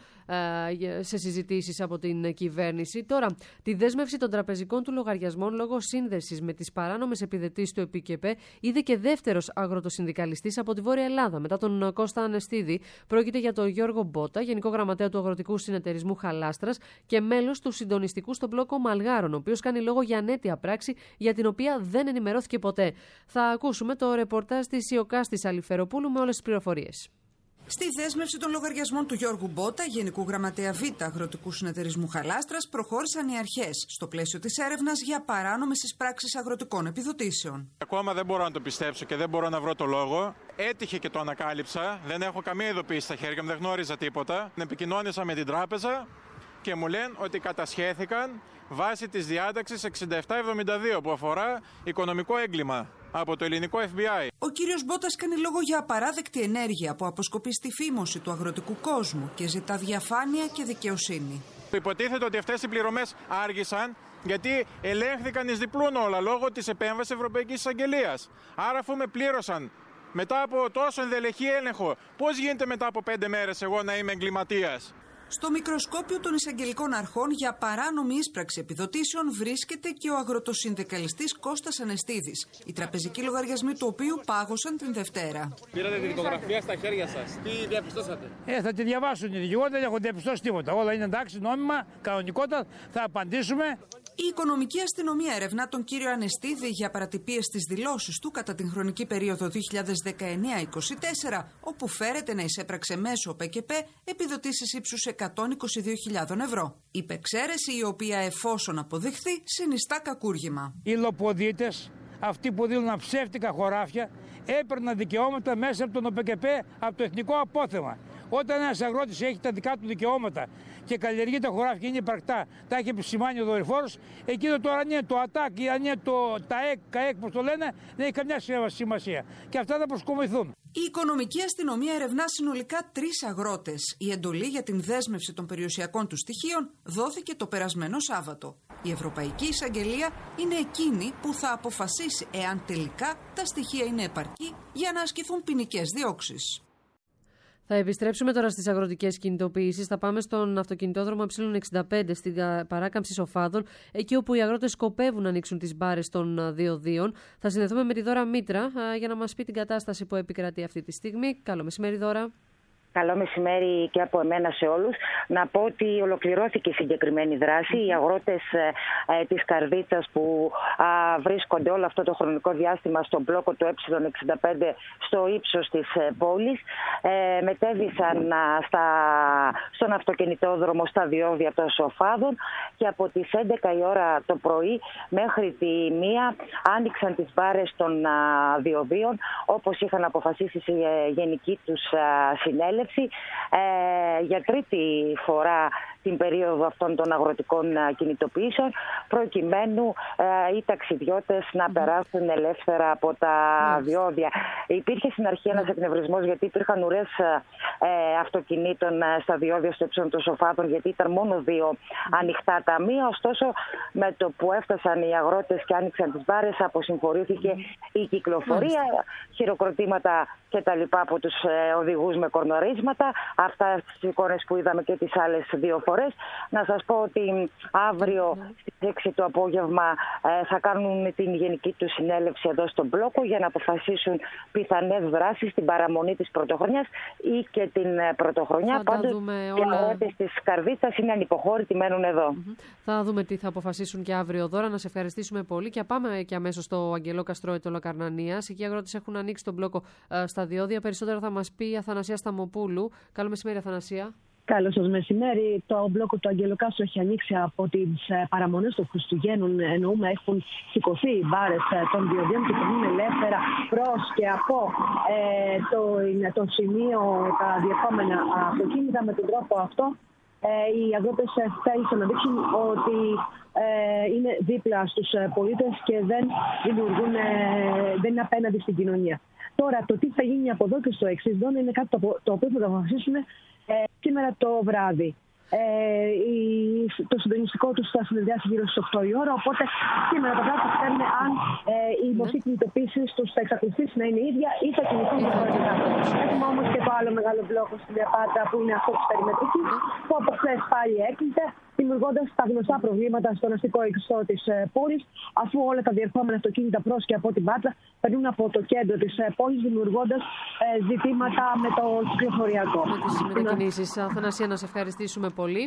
ε, σε συζητήσεις από την κυβέρνηση. Τώρα, τη δέσμευση των τραπεζικών του λογαριασμών λόγω σύνδεσης με τις παράνομες επιδετήσεις του ΕΠΙΚΕΠΕ είδε και δεύτερος αγροτοσυνδικαλιστής από τη Βόρεια Ελλάδα. Μετά τον Κώστα Ανεστίδη, πρόκειται για τον Γιώργο Μπότα, Γενικό Γραμματέα του Αγροτικού Συνεταιρισμού Χαλάστρας και μέλος του συντονιστικού στον μπλόκο Μαλγάρων, ο οποίος κάνει λόγο για ανέτεια πράξη για την οποία δεν ενημερώθηκε ποτέ. Θα ακούσουμε το ρεπορτάζ της Ιωκάστης Αλιφεροπούλου με όλες τις πληροφορίες. Στη δέσμευση των λογαριασμών του Γιώργου Μπότα, Γενικού Γραμματέα Β Αγροτικού Συνεταιρισμού Χαλάστρας, προχώρησαν οι αρχές στο πλαίσιο της έρευνας για παράνομες εισπράξεις αγροτικών επιδοτήσεων. Ακόμα δεν μπορώ να το πιστέψω και δεν μπορώ να βρω το λόγο. Έτυχε και το ανακάλυψα. Δεν έχω καμία ειδοποίηση στα χέρια μου, δεν γνώριζα τίποτα. Επικοινώνησα με την τράπεζα και μου λένε ότι κατασχέθηκαν βάσει της διάταξης εξήντα επτά εβδομήντα δύο που αφορά οικονομικό έγκλημα από το ελληνικό εφ μπι άι. Ο κύριος Μπότας κάνει λόγο για απαράδεκτη ενέργεια που αποσκοπεί στη φήμωση του αγροτικού κόσμου και ζητά διαφάνεια και δικαιοσύνη. Υποτίθεται ότι αυτές οι πληρωμές άργησαν γιατί ελέγχθηκαν εις διπλούν όλα λόγω της επέμβασης Ευρωπαϊκής Εισαγγελίας. Άρα, αφού με πλήρωσαν μετά από τόσο ενδελεχή έλεγχο, πώς γίνεται μετά από πέντε μέρες εγώ να είμαι εγκληματίας? Στο μικροσκόπιο των εισαγγελικών αρχών για παράνομη ίσπραξη επιδοτήσεων βρίσκεται και ο αγροτοσυνδικαλιστής Κώστας Ανεστίδης, οι τραπεζικοί λογαριασμοί του οποίου πάγωσαν την Δευτέρα. Πήρατε τη δικογραφία στα χέρια σας. Τι διαπιστώσατε? Ε, θα τη διαβάσουν οι δικηγόροι, δεν έχουν διαπιστώσει τίποτα. Όλα είναι εντάξει, νόμιμα, κανονικότητα, θα απαντήσουμε. Η οικονομική αστυνομία ερευνά τον κύριο Ανεστίδη για παρατυπίες στις δηλώσεις του κατά την χρονική περίοδο δύο χιλιάδες δεκαεννιά είκοσι τέσσερα, όπου φέρεται να εισέπραξε μέσω ΠΚΠ επιδοτήσεις ύψους εκατόν είκοσι δύο χιλιάδες ευρώ. Υπεξαίρεση η οποία, εφόσον αποδειχθεί, συνιστά κακούργημα. Οι λοποδίτες, αυτοί που δίνουν ψεύτικα χωράφια, έπαιρναν δικαιώματα μέσα από τον ΟΠΚΠ, από το εθνικό απόθεμα. Όταν ένας αγρότης έχει τα δικά του δικαιώματα και καλλιεργεί τα χωράφια και είναι υπαρκτά, τα έχει επισημάνει ο δορυφόρος, εκείνο τώρα αν είναι το ΑΤΑΚ ή αν είναι το ΤΑΕΚ, ΚΑΕΚ, πώς το λένε, δεν έχει καμιά σημασία. Και αυτά θα προσκομιθούν. Η Οικονομική Αστυνομία ερευνά συνολικά τρεις αγρότες. Η εντολή για την δέσμευση των περιουσιακών του στοιχείων δόθηκε το περασμένο Σάββατο. Η Ευρωπαϊκή Εισαγγελία είναι εκείνη που θα αποφασίσει εάν τελικά τα στοιχεία είναι επαρκή για να ασκηθούν ποινικές διώξεις. Θα επιστρέψουμε τώρα στις αγροτικές κινητοποιήσεις. Θα πάμε στον αυτοκινητόδρομο Ε εξήντα πέντε στην παράκαμψη Σοφάδων, εκεί όπου οι αγρότες σκοπεύουν να ανοίξουν τις μπάρες των διοδίων. Θα συνδεθούμε με τη Δώρα Μήτρα για να μας πει την κατάσταση που επικρατεί αυτή τη στιγμή. Καλό μεσημέρι, Δώρα. Καλό μεσημέρι και από εμένα σε όλους. Να πω ότι ολοκληρώθηκε η συγκεκριμένη δράση. Οι αγρότες ε, της Καρδίτσας που α, βρίσκονται όλο αυτό το χρονικό διάστημα στον μπλόκο του Ε εξήντα πέντε στο ύψος της ε, πόλης ε, μετέβησαν α, στα, στον αυτοκινητόδρομο στα διόδια των Σοφάδων και από τις έντεκα η ώρα το πρωί μέχρι τη μία άνοιξαν τις μπάρες των α, διοδίων όπως είχαν αποφασίσει στη ε, γενική τους α, συνέλευση. Ε, για τρίτη φορά την περίοδο αυτών των αγροτικών κινητοποιήσεων προκειμένου ε, οι ταξιδιώτες να περάσουν ελεύθερα από τα yes. διόδια. Υπήρχε στην αρχή ένας εκνευρισμός γιατί υπήρχαν ουρές ε, αυτοκινήτων στα διόδια στο ύψος των Σοφάδων γιατί ήταν μόνο δύο ανοιχτά ταμεία. Ωστόσο με το που έφτασαν οι αγρότες και άνοιξαν τις μπάρες αποσυμφορήθηκε mm. η κυκλοφορία, yes. χειροκροτήματα και τα λοιπά από τους ε, οδηγούς με κορνορίσματα. Αυτά στις εικόνες που είδαμε και τις άλλες δύο φορές. Να σας πω ότι αύριο στις έξι το απόγευμα ε, θα κάνουν την γενική του συνέλευση εδώ στον μπλόκο για να αποφασίσουν πιθανές δράσεις στην παραμονή της πρωτοχρονιάς ή και την πρωτοχρονιά. Πάντως οι αγρότες της Καρδίτσας είναι ανυποχώρητοι, μένουν εδώ. Mm-hmm. Θα δούμε τι θα αποφασίσουν και αύριο. Δώρα, να σε ευχαριστήσουμε πολύ και πάμε και αμέσως στο Αγγελόκαστρο Ετωλοκαρνανίας. Εκεί οι αγρότες έχουν ανοίξει τον μπλόκο ε, στα διόδια. Περισσότερο θα μας πει η Αθανασία Σταμοπούλου. Καλό μεσημέρι, Αθανασία. Καλό σας μεσημέρι. Το μπλόκο του Αγγελοκάστρου έχει ανοίξει από τις παραμονές των Χριστουγέννων. Εννοούμε έχουν σηκωθεί οι μπάρες των διοδίων και περνούν ελεύθερα προς και από ε, το, το σημείο τα διερχόμενα αυτοκίνητα. Με τον τρόπο αυτό ε, οι αγρότες θέλησαν να δείξουν ότι ε, είναι δίπλα στους πολίτες και δεν, δημιουργούν, ε, δεν είναι απέναντι στην κοινωνία. Τώρα, το τι θα γίνει από εδώ και στο εξής δόν είναι κάτι το, το οποίο θα το αποφασίσουμε ε, σήμερα το βράδυ. Ε, η, το συντονιστικό του θα συνεδριάσει γύρω στις οκτώ η ώρα, οπότε σήμερα το βράδυ θα ξέρουμε αν ε, η μορφή κινητοποίησης τους θα εξακολουθήσει να είναι η ίδια ή θα κινηθούν διαφορετικά. Έχουμε όμως και το άλλο μεγάλο μπλόκο στην Διαπάτρα που είναι αυτό της περιμετρικής, που από χθες πάλι έκλεισε, δημιουργώντας τα γνωστά προβλήματα στον αστικό εξώ της πόλης, αφού όλα τα διερχόμενα αυτοκίνητα προς και από την Πάτρα περνούν από το κέντρο της πόλης, δημιουργώντας ε, ζητήματα με το κυκλοφοριακό. Με τις μετακινήσεις. Αθανασία, να σε ευχαριστήσουμε πολύ.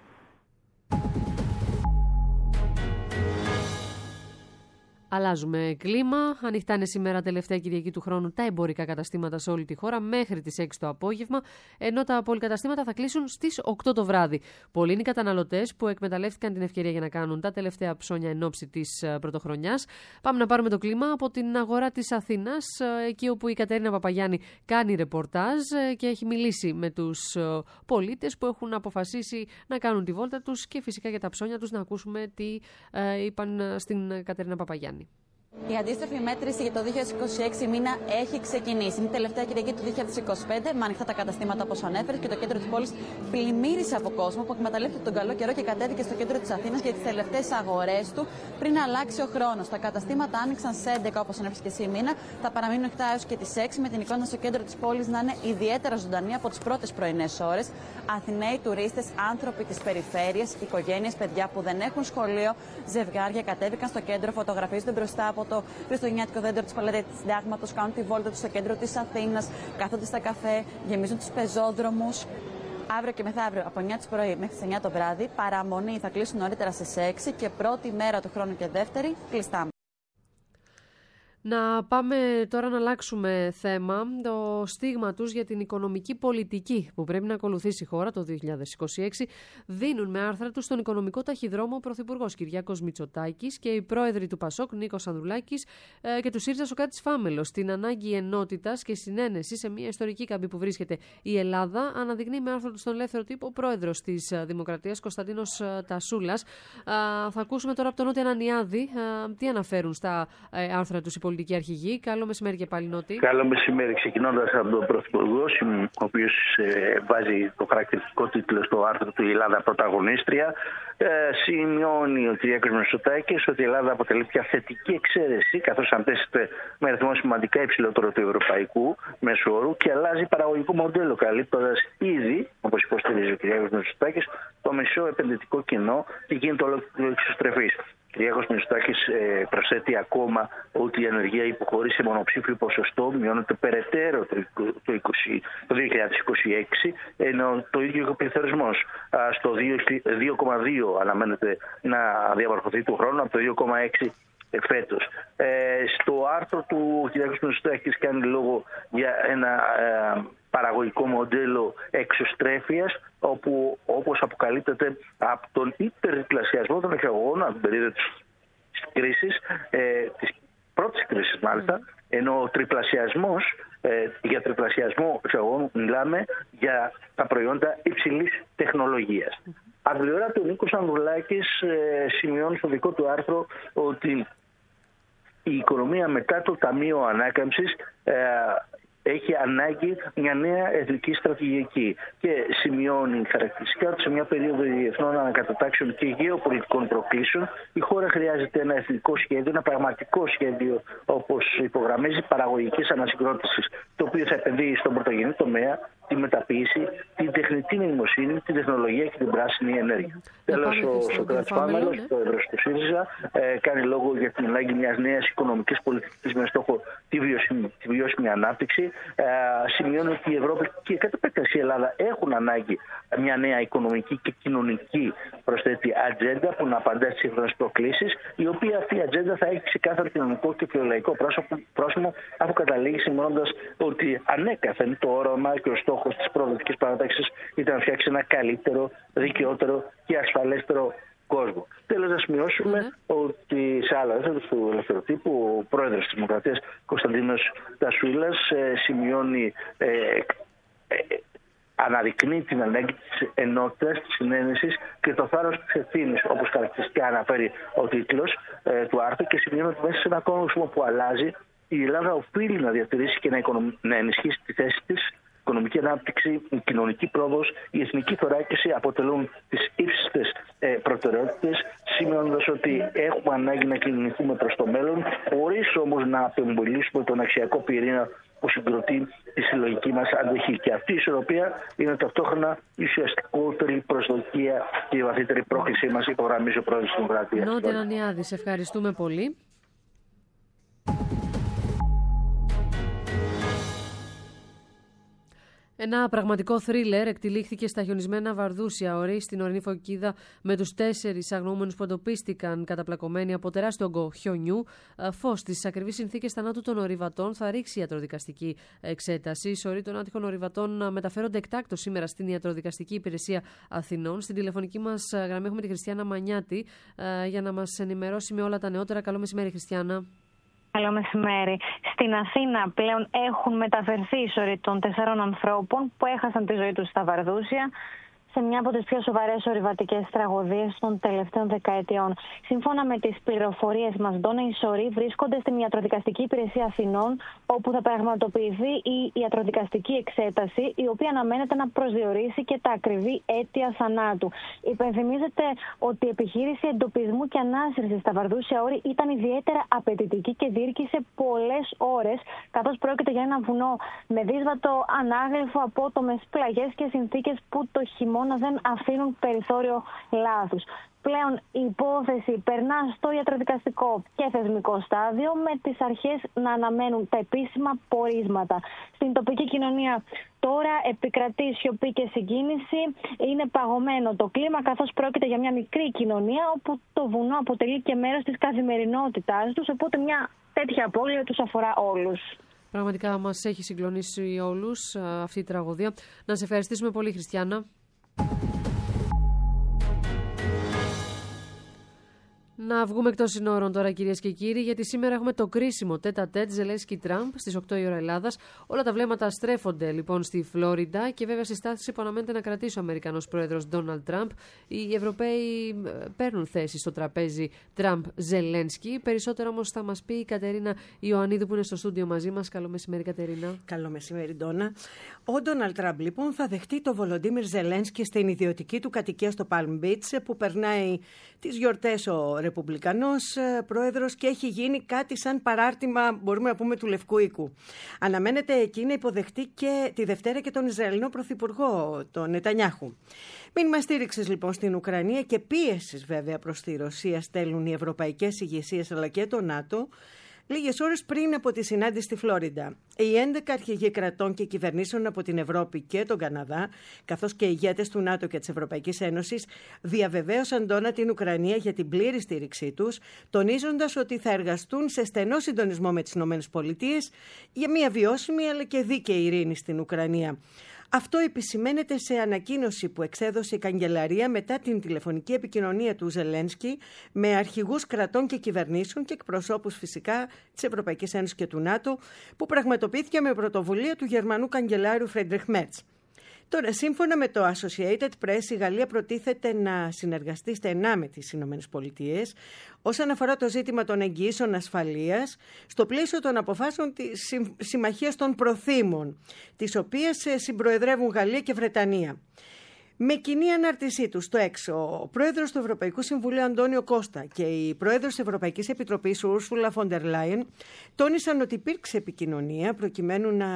Αλλάζουμε κλίμα. Ανοιχτά είναι σήμερα, τελευταία Κυριακή του χρόνου, τα εμπορικά καταστήματα σε όλη τη χώρα μέχρι τις έξι το απόγευμα, ενώ τα πολυκαταστήματα θα κλείσουν στις οκτώ το βράδυ. Πολλοί είναι οι καταναλωτές που εκμεταλλεύτηκαν την ευκαιρία για να κάνουν τα τελευταία ψώνια εν ώψη της πρωτοχρονιάς. Πάμε να πάρουμε το κλίμα από την αγορά της Αθήνας, εκεί όπου η Κατερίνα Παπαγιάννη κάνει ρεπορτάζ και έχει μιλήσει με τους πολίτες που έχουν αποφασίσει να κάνουν τη βόλτα τους και φυσικά για τα ψώνια τους να ακούσουμε τι είπαν στην Κατερίνα Παπαγιάννη. Η αντίστροφη μέτρηση για το δύο χιλιάδες είκοσι έξι μήνα έχει ξεκινήσει. Είναι η τελευταία Κυριακή του δύο χιλιάδες είκοσι πέντε, με ανοιχτά τα καταστήματα όπως ανέφερε και το κέντρο της πόλης πλημμύρισε από κόσμο που εκμεταλλεύτηκε τον καλό καιρό και κατέβηκε στο κέντρο της Αθήνας για τις τελευταίες αγορές του πριν αλλάξει ο χρόνος. Τα καταστήματα άνοιξαν σε έντεκα όπως ανέφερε και εσύ μήνα, θα παραμείνουν ανοιχτά έως και τις έξι με την εικόνα στο κέντρο της πόλης να είναι ιδιαίτερα ζωντανή από τις πρώτες πρωινές ώρες. Αθηναίοι τουρίστες, άνθρωποι της περιφέρειας, οικογένειες, παιδιά που δεν έχουν σχολείο, ζευγάρια κατέβηκαν στο κέντρο, φωτογραφίζονται μπροστά από το χριστουγεννιάτικο δέντρο της Παλαιρίας του Συντάγματος, κάνουν τη βόλτα τους στο κέντρο της Αθήνας, κάθονται στα καφέ, γεμίζουν τους πεζόδρομους. Αύριο και μεθαύριο από εννιά το πρωί μέχρι τις εννιά το βράδυ, παραμονή θα κλείσουν νωρίτερα στις έξι και πρώτη μέρα του χρόνου και δεύτερη κλειστά. Να πάμε τώρα να αλλάξουμε θέμα. Το στίγμα τους για την οικονομική πολιτική που πρέπει να ακολουθήσει η χώρα το δύο χιλιάδες είκοσι έξι δίνουν με άρθρα τους στον οικονομικό ταχυδρόμο ο Πρωθυπουργός Κυριάκος Μητσοτάκης και οι πρόεδροι του Πασόκ Νίκος Ανδρουλάκης ε, και του ΣΥΡΙΖΑ Σωκράτης Φάμελος. Την ανάγκη ενότητας και συνένεση σε μια ιστορική καμπή που βρίσκεται η Ελλάδα, αναδεικνύει με άρθρο του στον Ελεύθερο Τύπο ο πρόεδρος της Δημοκρατίας Κωνσταντίνος Τασούλας. Ε, θα ακούσουμε τώρα από τον Νότι Ανανιάδη ε, τι αναφέρουν στα ε, άρθρα τους πολιτική αρχηγή. Καλό μεσημέρι και πάλι, Νότι. Καλό μεσημέρι. Ξεκινώντας από τον Πρωθυπουργό, ο οποίος ε, βάζει το χαρακτηριστικό τίτλο στο άρθρο του «Η Ελλάδα πρωταγωνίστρια», ε, σημειώνει ο Κυριάκος Μητσοτάκης ότι η Ελλάδα αποτελεί πια θετική εξαίρεση, καθώς αντέσσεται με αριθμό σημαντικά υψηλότερο του ευρωπαϊκού μέσου όρου και αλλάζει παραγωγικό μοντέλο, καλύπτοντας ήδη, όπως υποστηρίζει ο Κυριάκος Μητσοτάκης, το μισό επενδυτικό κοινό και γίνεται ολόκληρο εξωστρεφής. Ο Κυριάκος Μητσοτάκης ε, προσθέτει ακόμα ότι η ανεργία υποχωρεί σε μονοψήφιο ποσοστό, μειώνεται περαιτέρω το, το, είκοσι, το δύο χιλιάδες είκοσι έξι, ενώ το ίδιο και ο πληθωρισμός στο δύο κόμμα δύο αναμένεται να διαμορφωθεί του χρόνου, από το δύο κόμμα έξι φέτος. Ε, στο άρθρο του ο Κυριάκος Μητσοτάκης κάνει λόγο για ένα ε, παραγωγικό μοντέλο εξωστρέφειας, όπου όπως αποκαλύπτεται από τον υπερδιπλασιασμό των εξαγωγών από την περίοδο της κρίσης, ε, της πρώτης κρίσης μάλιστα, ενώ ο τριπλασιασμός, ε, για τριπλασιασμό εξαγωγών μιλάμε για τα προϊόντα υψηλής τεχνολογίας. Από την πλευρά του Νίκος Ανδρουλάκης ε, σημειώνει στο δικό του άρθρο ότι η οικονομία μετά το Ταμείο Ανάκαμψης ε, έχει ανάγκη μια νέα εθνική στρατηγική και σημειώνει χαρακτηριστικά ότι σε μια περίοδο διεθνών ανακατατάξεων και γεωπολιτικών προκλήσεων η χώρα χρειάζεται ένα εθνικό σχέδιο, ένα πραγματικό σχέδιο, όπως υπογραμμίζει, παραγωγικής ανασυγκρότησης, το οποίο θα επενδύει στον πρωτογενή τομέα, τη μεταποίηση, την τεχνητή νοημοσύνη, την τεχνολογία και την πράσινη ενέργεια. Τέλος, ο Σωκράτης Φάμελος, πρόεδρος του ΣΥΡΙΖΑ, ε, κάνει λόγο για την ανάγκη μιας νέας οικονομικής πολιτικής με στόχο τη βιώσιμη, τη βιώσιμη ανάπτυξη. Ε, σημειώνει ότι η Ευρώπη και κατ' επέκταση η Ελλάδα έχουν ανάγκη μια νέα οικονομική και κοινωνική, προσθέτει, ατζέντα που να απαντά στις σύγχρονες προκλήσεις, η οποία αυτή η ατζέντα θα έχει ξεκάθαρο κοινωνικό και φιλολαϊκό πρόσημο, αφού καταλήγει σημειώνοντας ότι ανέκαθεν το όραμα και ο στόχος της προοδευτικής παράταξης ήταν να φτιάξει ένα καλύτερο, δικαιότερο και ασφαλέστερο κόσμο. Τέλος, να σημειώσουμε mm-hmm. ότι σε άλλα άρθρα του Ελεύθερου Τύπου ο πρόεδρος της Δημοκρατίας Κωνσταντίνος Τασούλας ε, σημειώνει, ε, ε, αναδεικνύει την ανάγκη της ενότητας, της συνένεσης και το θάρρος της ευθύνης, όπως χαρακτηριστικά αναφέρει ο τίτλος ε, του άρθρου, και σημειώνει ότι μέσα σε ένα κόσμο που αλλάζει, η Ελλάδα οφείλει να διατηρήσει και να, οικονομ... να ενισχύσει τη θέση της. Η οικονομική ανάπτυξη, η κοινωνική πρόοδος, η εθνική θωράκιση αποτελούν τις ύψιστες ε, προτεραιότητες, σημειώνοντας ότι έχουμε ανάγκη να κινηθούμε προς το μέλλον, χωρίς όμως να απεμπολίσουμε τον αξιακό πυρήνα που συγκροτεί τη συλλογική μας αντοχή. Και αυτή η ισορροπία είναι ταυτόχρονα η ουσιαστικότερη προσδοκία και η βαθύτερη πρόκλησή μας, υπογραμμίζει ο πρόεδρος της Δημοκρατίας. Νότι Ανανιάδη, σε ευχαριστούμε πολύ. Ένα πραγματικό θρίλερ εκτυλίχθηκε στα χιονισμένα Βαρδούσια Ορή στην ορεινή Φωκίδα με τους τέσσερις αγνοούμενους που εντοπίστηκαν καταπλακωμένοι από τεράστιο όγκο χιονιού. Φως στις ακριβείς συνθήκες θανάτου των ορειβατών θα ρίξει ιατροδικαστική εξέταση. Οι σωροί των άτυχων ορειβατών μεταφέρονται εκτάκτως σήμερα στην Ιατροδικαστική Υπηρεσία Αθηνών. Στην τηλεφωνική μας γραμμή έχουμε τη Χριστιάνα Μανιάτη για να μας ενημερώσει με όλα τα νεότερα. Καλό μεσημέρι, Χριστιάνα. Καλό μεσημέρι. Στην Αθήνα πλέον έχουν μεταφερθεί οι σωροί των τεσσάρων ανθρώπων που έχασαν τη ζωή τους στα Βαρδούσια σε μια από τις πιο σοβαρές ορειβατικές τραγωδίες των τελευταίων δεκαετιών. Σύμφωνα με τις πληροφορίες μας, Ντόνα, οι σωροί βρίσκονται στην Ιατροδικαστική Υπηρεσία Αθηνών, όπου θα πραγματοποιηθεί η ιατροδικαστική εξέταση, η οποία αναμένεται να προσδιορίσει και τα ακριβή αίτια θανάτου. Υπενθυμίζεται ότι η επιχείρηση εντοπισμού και ανάσυρσης στα Βαρδούσια Όρη ήταν ιδιαίτερα απαιτητική και διήρκησε πολλές ώρες, καθώς πρόκειται για ένα βουνό με δύσβατο, ανάγλυφο, απότομες πλαγιές και συνθήκες που το χειμώνα να δεν αφήνουν περιθώριο λάθους. Πλέον η υπόθεση περνά στο ιατροδικαστικό και θεσμικό στάδιο, με τις αρχές να αναμένουν τα επίσημα πορίσματα. Στην τοπική κοινωνία τώρα επικρατεί σιωπή και συγκίνηση. Είναι παγωμένο το κλίμα, καθώς πρόκειται για μια μικρή κοινωνία όπου το βουνό αποτελεί και μέρος της καθημερινότητάς τους, οπότε μια τέτοια απώλεια τους αφορά όλους. Πραγματικά μας έχει συγκλονίσει όλους αυτή η τραγωδία. Να σε ευχαριστήσουμε πολύ, Χριστιανά. Να βγούμε εκτός συνόρων τώρα, κυρίες και κύριοι, γιατί σήμερα έχουμε το κρίσιμο τέτα-τέτ Ζελένσκι-Τραμπ στις οκτώ η ώρα Ελλάδας. Όλα τα βλέμματα στρέφονται λοιπόν στη Φλόριντα και βέβαια στη στάθηση που αναμένεται να κρατήσει ο Αμερικανός πρόεδρος Ντόναλντ Τραμπ. Οι Ευρωπαίοι παίρνουν θέση στο τραπέζι Τραμπ-Ζελένσκι. Περισσότερο όμως θα μας πει η Κατερίνα Ιωαννίδου που είναι στο στούντιο μαζί μας. Καλό μεσημέρι, Κατερίνα. Καλό μεσημέρι, Ντόνα. Ο Ντόναλντ Τραμπ λοιπόν θα δεχτεί το Βολοντίμιρ Ζελένσκι στην ιδιωτική του κατοικία στο Palm Beach, που περνάει τις γιορτές ο Ρεπουμπλικανός πρόεδρος και έχει γίνει κάτι σαν παράρτημα, μπορούμε να πούμε, του Λευκού Οίκου. Αναμένεται εκεί να υποδεχτεί και τη Δευτέρα και τον Ισραηλινό Πρωθυπουργό, τον Νετανιάχου. Μήνυμα στήριξης λοιπόν στην Ουκρανία και πίεσης βέβαια προς τη Ρωσία στέλνουν οι ευρωπαϊκές ηγεσίες αλλά και το ΝΑΤΟ, λίγες ώρες πριν από τη συνάντηση στη Φλόριντα. Οι έντεκα αρχηγοί κρατών και κυβερνήσεων από την Ευρώπη και τον Καναδά, καθώς και οι ηγέτες του ΝΑΤΟ και της Ευρωπαϊκής Ένωσης, διαβεβαίωσαν τόνα την Ουκρανία για την πλήρη στήριξή τους, τονίζοντας ότι θα εργαστούν σε στενό συντονισμό με τις ΗΠΑ για μια βιώσιμη αλλά και δίκαιη ειρήνη στην Ουκρανία. Αυτό επισημαίνεται σε ανακοίνωση που εξέδωσε η Καγκελαρία μετά την τηλεφωνική επικοινωνία του Ζελένσκι με αρχηγούς κρατών και κυβερνήσεων και εκπροσώπους φυσικά της Ευρωπαϊκής Ένωσης και του ΝΑΤΟ, που πραγματοποιήθηκε με πρωτοβουλία του Γερμανού καγκελάριου Φρέντριχ Μέρτς. Τώρα, σύμφωνα με το Associated Press, η Γαλλία προτίθεται να συνεργαστεί στενά με τις ΗΠΑ όσον αφορά το ζήτημα των εγγυήσεων ασφαλείας στο πλαίσιο των αποφάσεων της Συμμαχίας των Προθήμων, τις οποίες συμπροεδρεύουν Γαλλία και Βρετανία. Με κοινή ανάρτησή του στο έξω, ο πρόεδρος του Ευρωπαϊκού Συμβουλίου Αντώνιο Κώστα και η πρόεδρος της Ευρωπαϊκής Επιτροπής Ούρσουλα φον ντερ Λάιεν τόνισαν ότι υπήρξε επικοινωνία προκειμένου να,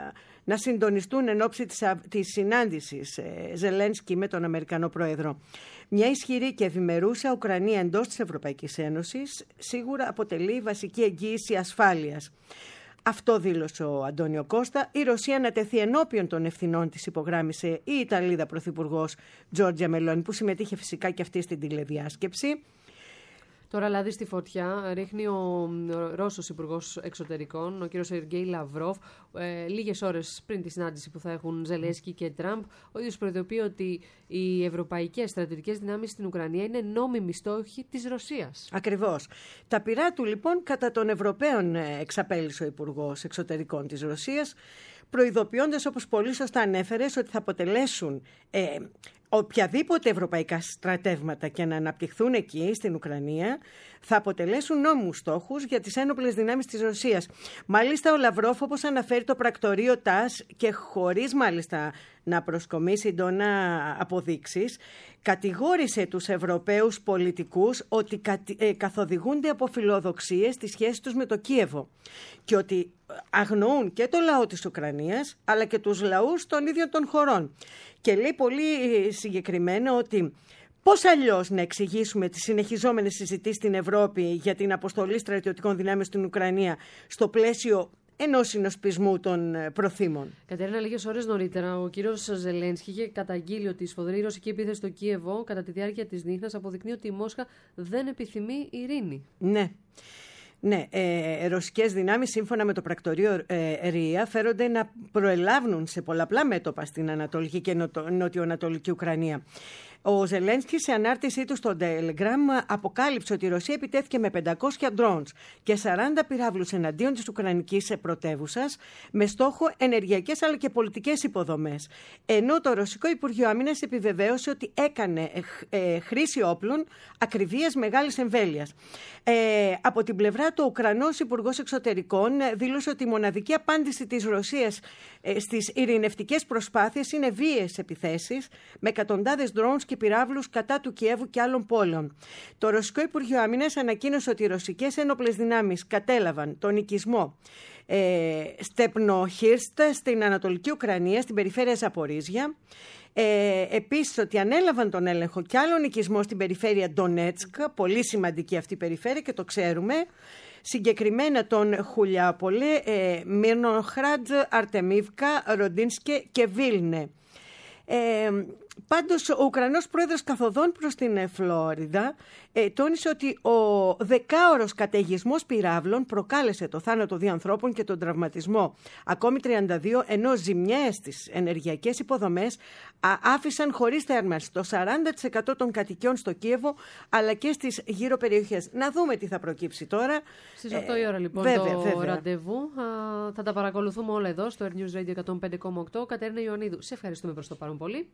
να συντονιστούν εν ώψη της, της συνάντησης ε, Ζελένσκι με τον Αμερικανό πρόεδρο. Μια ισχυρή και ευημερούσα Ουκρανία εντός της Ευρωπαϊκής Ένωσης σίγουρα αποτελεί βασική εγγύηση ασφάλειας. Αυτό δήλωσε ο Αντώνιο Κώστα. Η Ρωσία να τεθεί ενώπιον των ευθυνών της, υπογράμμισε η Ιταλίδα πρωθυπουργός Τζόρτζια Μελόνι, που συμμετείχε φυσικά και αυτή στην τηλεδιάσκεψη. Τώρα λάδι στη φωτιά ρίχνει ο Ρώσος Υπουργός Εξωτερικών, ο κ. Σεργέη Λαυρόφ, ε, λίγες ώρες πριν τη συνάντηση που θα έχουν Ζελένσκι και Τραμπ. Ο ίδιος προειδοποιεί ότι οι ευρωπαϊκές στρατιωτικές δυνάμεις στην Ουκρανία είναι νόμιμοι στόχοι της Ρωσίας. Ακριβώς. Τα πειρά του λοιπόν κατά των Ευρωπαίων εξαπέλυσε ο Υπουργός Εξωτερικών της Ρωσίας, προειδοποιώντας, όπως πολύ σωστά ανέφερες, ότι θα αποτελέσουν ε, οποιαδήποτε ευρωπαϊκά στρατεύματα και να αναπτυχθούν εκεί στην Ουκρανία θα αποτελέσουν νόμιμους στόχους για τις ένοπλες δυνάμεις της Ρωσίας. Μάλιστα ο Λαυρόφ, όπως αναφέρει το πρακτορείο ΤΑΣ και χωρίς μάλιστα να προσκομίσει ντόνα αποδείξεις, κατηγόρησε τους Ευρωπαίους πολιτικούς ότι καθοδηγούνται από φιλοδοξίες στη σχέση τους με το Κίεβο και ότι αγνοούν και το λαό της Ουκρανίας αλλά και τους λαούς των ίδιων των χωρών. Και λέει πολύ συγκεκριμένα ότι πώς αλλιώς να εξηγήσουμε τις συνεχιζόμενες συζητήσεις στην Ευρώπη για την αποστολή στρατιωτικών δυνάμεων στην Ουκρανία στο πλαίσιο ενός συνοσπισμού των προθήμων. Κατερίνα, λίγες ώρες νωρίτερα, ο κύριος Ζελένσκι είχε καταγγείλει ότι η σφοδρή ρωσική επίθεση στο Κίεβο κατά τη διάρκεια της νύχτας αποδεικνύει ότι η Μόσχα δεν επιθυμεί ειρήνη. Ναι. Ναι, ε, ρωσικές δυνάμεις σύμφωνα με το πρακτορείο ε, ΡΙΑ φέρονται να προελάβουν σε πολλαπλά μέτωπα στην Ανατολική και νοτο, νοτιοανατολική Ουκρανία. Ο Ζελένσκι σε ανάρτησή του στο Telegram αποκάλυψε ότι η Ρωσία επιτέθηκε με πεντακόσια drones και σαράντα πυράβλους εναντίον της Ουκρανικής πρωτεύουσας με στόχο ενεργειακές αλλά και πολιτικές υποδομές. Ενώ το Ρωσικό Υπουργείο Άμυνας επιβεβαίωσε ότι έκανε ε, χρήση όπλων ακριβίας μεγάλης εμβέλειας. Ε, από την πλευρά του, ο Ουκρανός Υπουργός Εξωτερικών δήλωσε ότι η μοναδική απάντηση της Ρωσίας ε, στις ειρηνευτικές προσπάθειες είναι βίαιες επιθέσεις με εκατοντάδες drones και πυράβλους κατά του Κιέβου και άλλων πόλεων. Το Ρωσικό Υπουργείο Άμυνας ανακοίνωσε ότι οι ρωσικές ένοπλες δυνάμεις κατέλαβαν τον οικισμό ε, Στεπνοχίρστ στην Ανατολική Ουκρανία, στην περιφέρεια Ζαπορίζια. Ε, επίσης ότι ανέλαβαν τον έλεγχο κι άλλων οικισμών στην περιφέρεια Ντονέτσκ, πολύ σημαντική αυτή η περιφέρεια και το ξέρουμε, συγκεκριμένα τον Χουλιάπολη, ε, Μύρνοχρατ, Αρτεμίβκα, Ροντίνσκε και Βίλνε. Ε, πάντως ο Ουκρανός πρόεδρος καθοδόν προς την Φλόριδα ε, τόνισε ότι ο δεκάωρος καταιγισμός πυράβλων προκάλεσε το θάνατο δύο ανθρώπων και τον τραυματισμό ακόμη τριάντα δύο, ενώ ζημιές στις ενεργειακές υποδομές α, άφησαν χωρίς θέρμανση το σαράντα τοις εκατό των κατοικιών στο Κίεβο αλλά και στις γύρω περιοχές. Να δούμε τι θα προκύψει τώρα. Στις οκτώ η ώρα λοιπόν βέβαια, το βέβαια. ραντεβού. Α, θα τα παρακολουθούμε όλα εδώ στο Air News Radio εκατόν πέντε κόμμα οκτώ. Κατερίνα Ιωαννίδου, σε ευχαριστούμε προς το παρόν πολύ.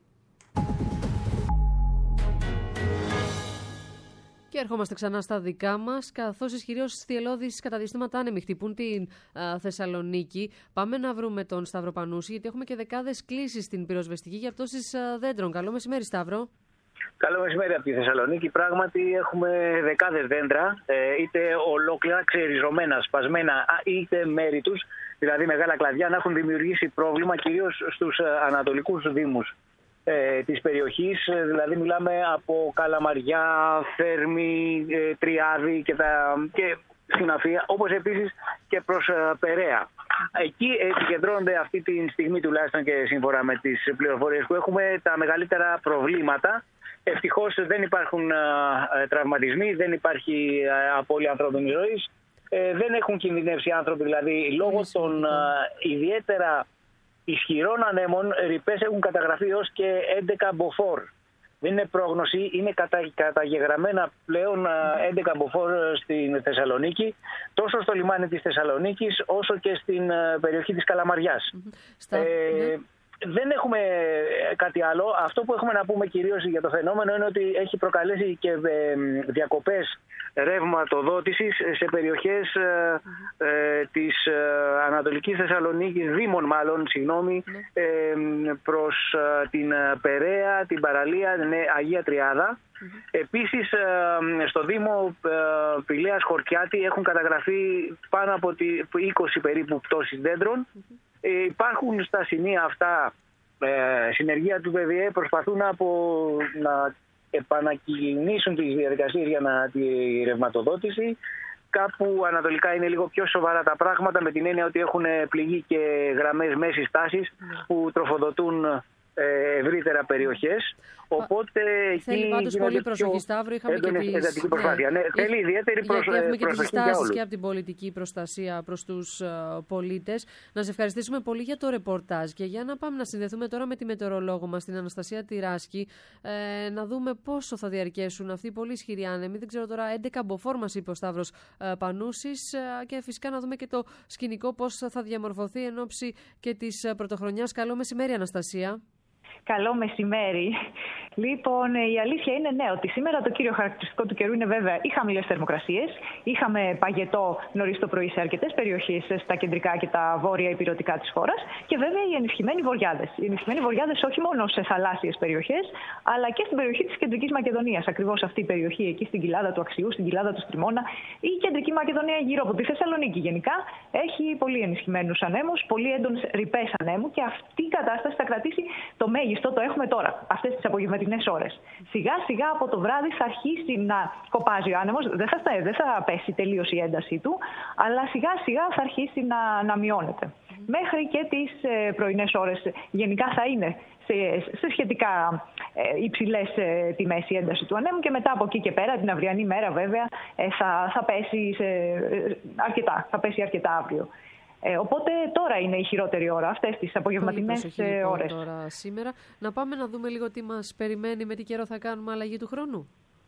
Και ερχόμαστε ξανά στα δικά μας, καθώς ισχυρός θυελλώδεις κατά διαστήματα άνεμοι χτυπούν την α, Θεσσαλονίκη. Πάμε να βρούμε τον Σταύρο Πανούση, γιατί έχουμε και δεκάδες κλήσεις στην πυροσβεστική για πτώσεις α, δέντρων. Καλό μεσημέρι, Σταύρο. Καλό μεσημέρι από τη Θεσσαλονίκη. Πράγματι έχουμε δεκάδες δέντρα, είτε ολόκληρα ξεριζωμένα, σπασμένα, είτε μέρη τους, δηλαδή μεγάλα κλαδιά, να έχουν δημιουργήσει πρόβλημα κυρίως στους ανατολικούς δήμους ε, της περιοχής. Δηλαδή μιλάμε από Καλαμαριά, Θέρμη, ε, Τριάδη και, τα, και συναφεία, όπως επίσης και προς ε, Περαία. Εκεί επικεντρώνονται αυτή τη στιγμή, τουλάχιστον και σύμφωνα με τις πληροφορίες που έχουμε, τα μεγαλύτερα προβλήματα. Ευτυχώς δεν υπάρχουν ε, τραυματισμοί, δεν υπάρχει ε, απώλεια ανθρώπινης ζωής, ε, δεν έχουν κινδυνεύσει άνθρωποι, δηλαδή λόγω των ε, ιδιαίτερα ισχυρών ανέμων, ρηπές έχουν καταγραφεί ως και έντεκα μποφόρ. Δεν είναι πρόγνωση, είναι κατα, καταγεγραμμένα πλέον έντεκα μποφόρ στην Θεσσαλονίκη, τόσο στο λιμάνι της Θεσσαλονίκης όσο και στην περιοχή της Καλαμαριάς. Στα... Ε, δεν έχουμε κάτι άλλο. Αυτό που έχουμε να πούμε κυρίως για το φαινόμενο είναι ότι έχει προκαλέσει και διακοπές ρευματοδότησης σε περιοχές ε, της ε, Ανατολικής Θεσσαλονίκης, Δήμων μάλλον, συγγνώμη, ε, προς ε, την Περαία, την Παραλία, ναι, Αγία Τριάδα. Mm-hmm. Επίσης ε, στο Δήμο ε, Πηλαίας Χορκιάτη έχουν καταγραφεί πάνω από είκοσι περίπου πτώσεις δέντρων. Mm-hmm. Ε, υπάρχουν στα σημεία αυτά ε, συνεργεία του Β Β Ε, προσπαθούν να, απο, να επανακινήσουν τις διαδικασίες για να, τη ρευματοδότηση. Κάπου ανατολικά είναι λίγο πιο σοβαρά τα πράγματα, με την έννοια ότι έχουν πληγεί και γραμμές μέσης τάσης που τροφοδοτούν ε, ευρύτερα περιοχές. Οπότε θέλει πάντως πολύ προσοχή, Σταύρο. Είχαμε και τις... προσπάθεια. Ναι, ναι, θέλει ιδιαίτερη προσοχή. Έχουμε και τις συστάσεις και από την πολιτική προστασία προς τους uh, πολίτες. Να σε ευχαριστήσουμε πολύ για το ρεπορτάζ και για να πάμε να συνδεθούμε τώρα με τη μετεωρολόγο μας, την Αναστασία Τυράσκη, ε, να δούμε πόσο θα διαρκέσουν αυτοί οι πολύ ισχυροί άνεμοι. Δεν ξέρω τώρα, έντεκα μποφόρ μας είπε ο Σταύρος uh, Πανούσης, uh, και φυσικά να δούμε και το σκηνικό πώς θα διαμορφωθεί εν ώψη και της uh, πρωτοχρονιάς. Καλό μεσημέρι, Αναστασία. Καλό μεσημέρι. Λοιπόν, η αλήθεια είναι ναι, ότι σήμερα το κύριο χαρακτηριστικό του καιρού είναι βέβαια οι χαμηλές θερμοκρασίες. Είχαμε παγετό νωρίς το πρωί σε αρκετές περιοχές, στα κεντρικά και τα βόρεια υπηρετικά της χώρας. Και βέβαια οι ενισχυμένοι βοριάδες. Οι ενισχυμένοι βοριάδες όχι μόνο σε θαλάσσιες περιοχές, αλλά και στην περιοχή της Κεντρικής Μακεδονίας. Ακριβώς αυτή η περιοχή, εκεί στην κοιλάδα του Αξιού, στην κοιλάδα του Στριμώνα, η Κεντρική Μακεδονία γύρω από τη Θεσσαλονίκη γενικά έχει πολύ ενισχυμένους ανέμους, πολύ έντονες ρηπές ανέμου και αυτή η κατάσταση θα κρατήσει το μέγιστο, το έχουμε τώρα, αυτές τις απογευματινές ώρες. Σιγά σιγά από το βράδυ θα αρχίσει να κοπάζει ο άνεμος, δεν θα, δεν θα πέσει τελείως η έντασή του, αλλά σιγά σιγά θα αρχίσει να, να μειώνεται. Mm. Μέχρι και τις ε, πρωινές ώρες γενικά θα είναι σε, σε σχετικά ε, υψηλές ε, τιμές η ένταση του ανέμου και μετά από εκεί και πέρα, την αυριανή μέρα βέβαια, ε, θα, θα πέσει σε, ε, αρκετά, θα πέσει αρκετά αύριο. Ε, οπότε τώρα είναι η χειρότερη ώρα, αυτές τις απογευματινές λοιπόν, ώρες. Τώρα σήμερα. Να πάμε να δούμε λίγο τι μας περιμένει, με τι καιρό θα κάνουμε αλλαγή του χρόνου.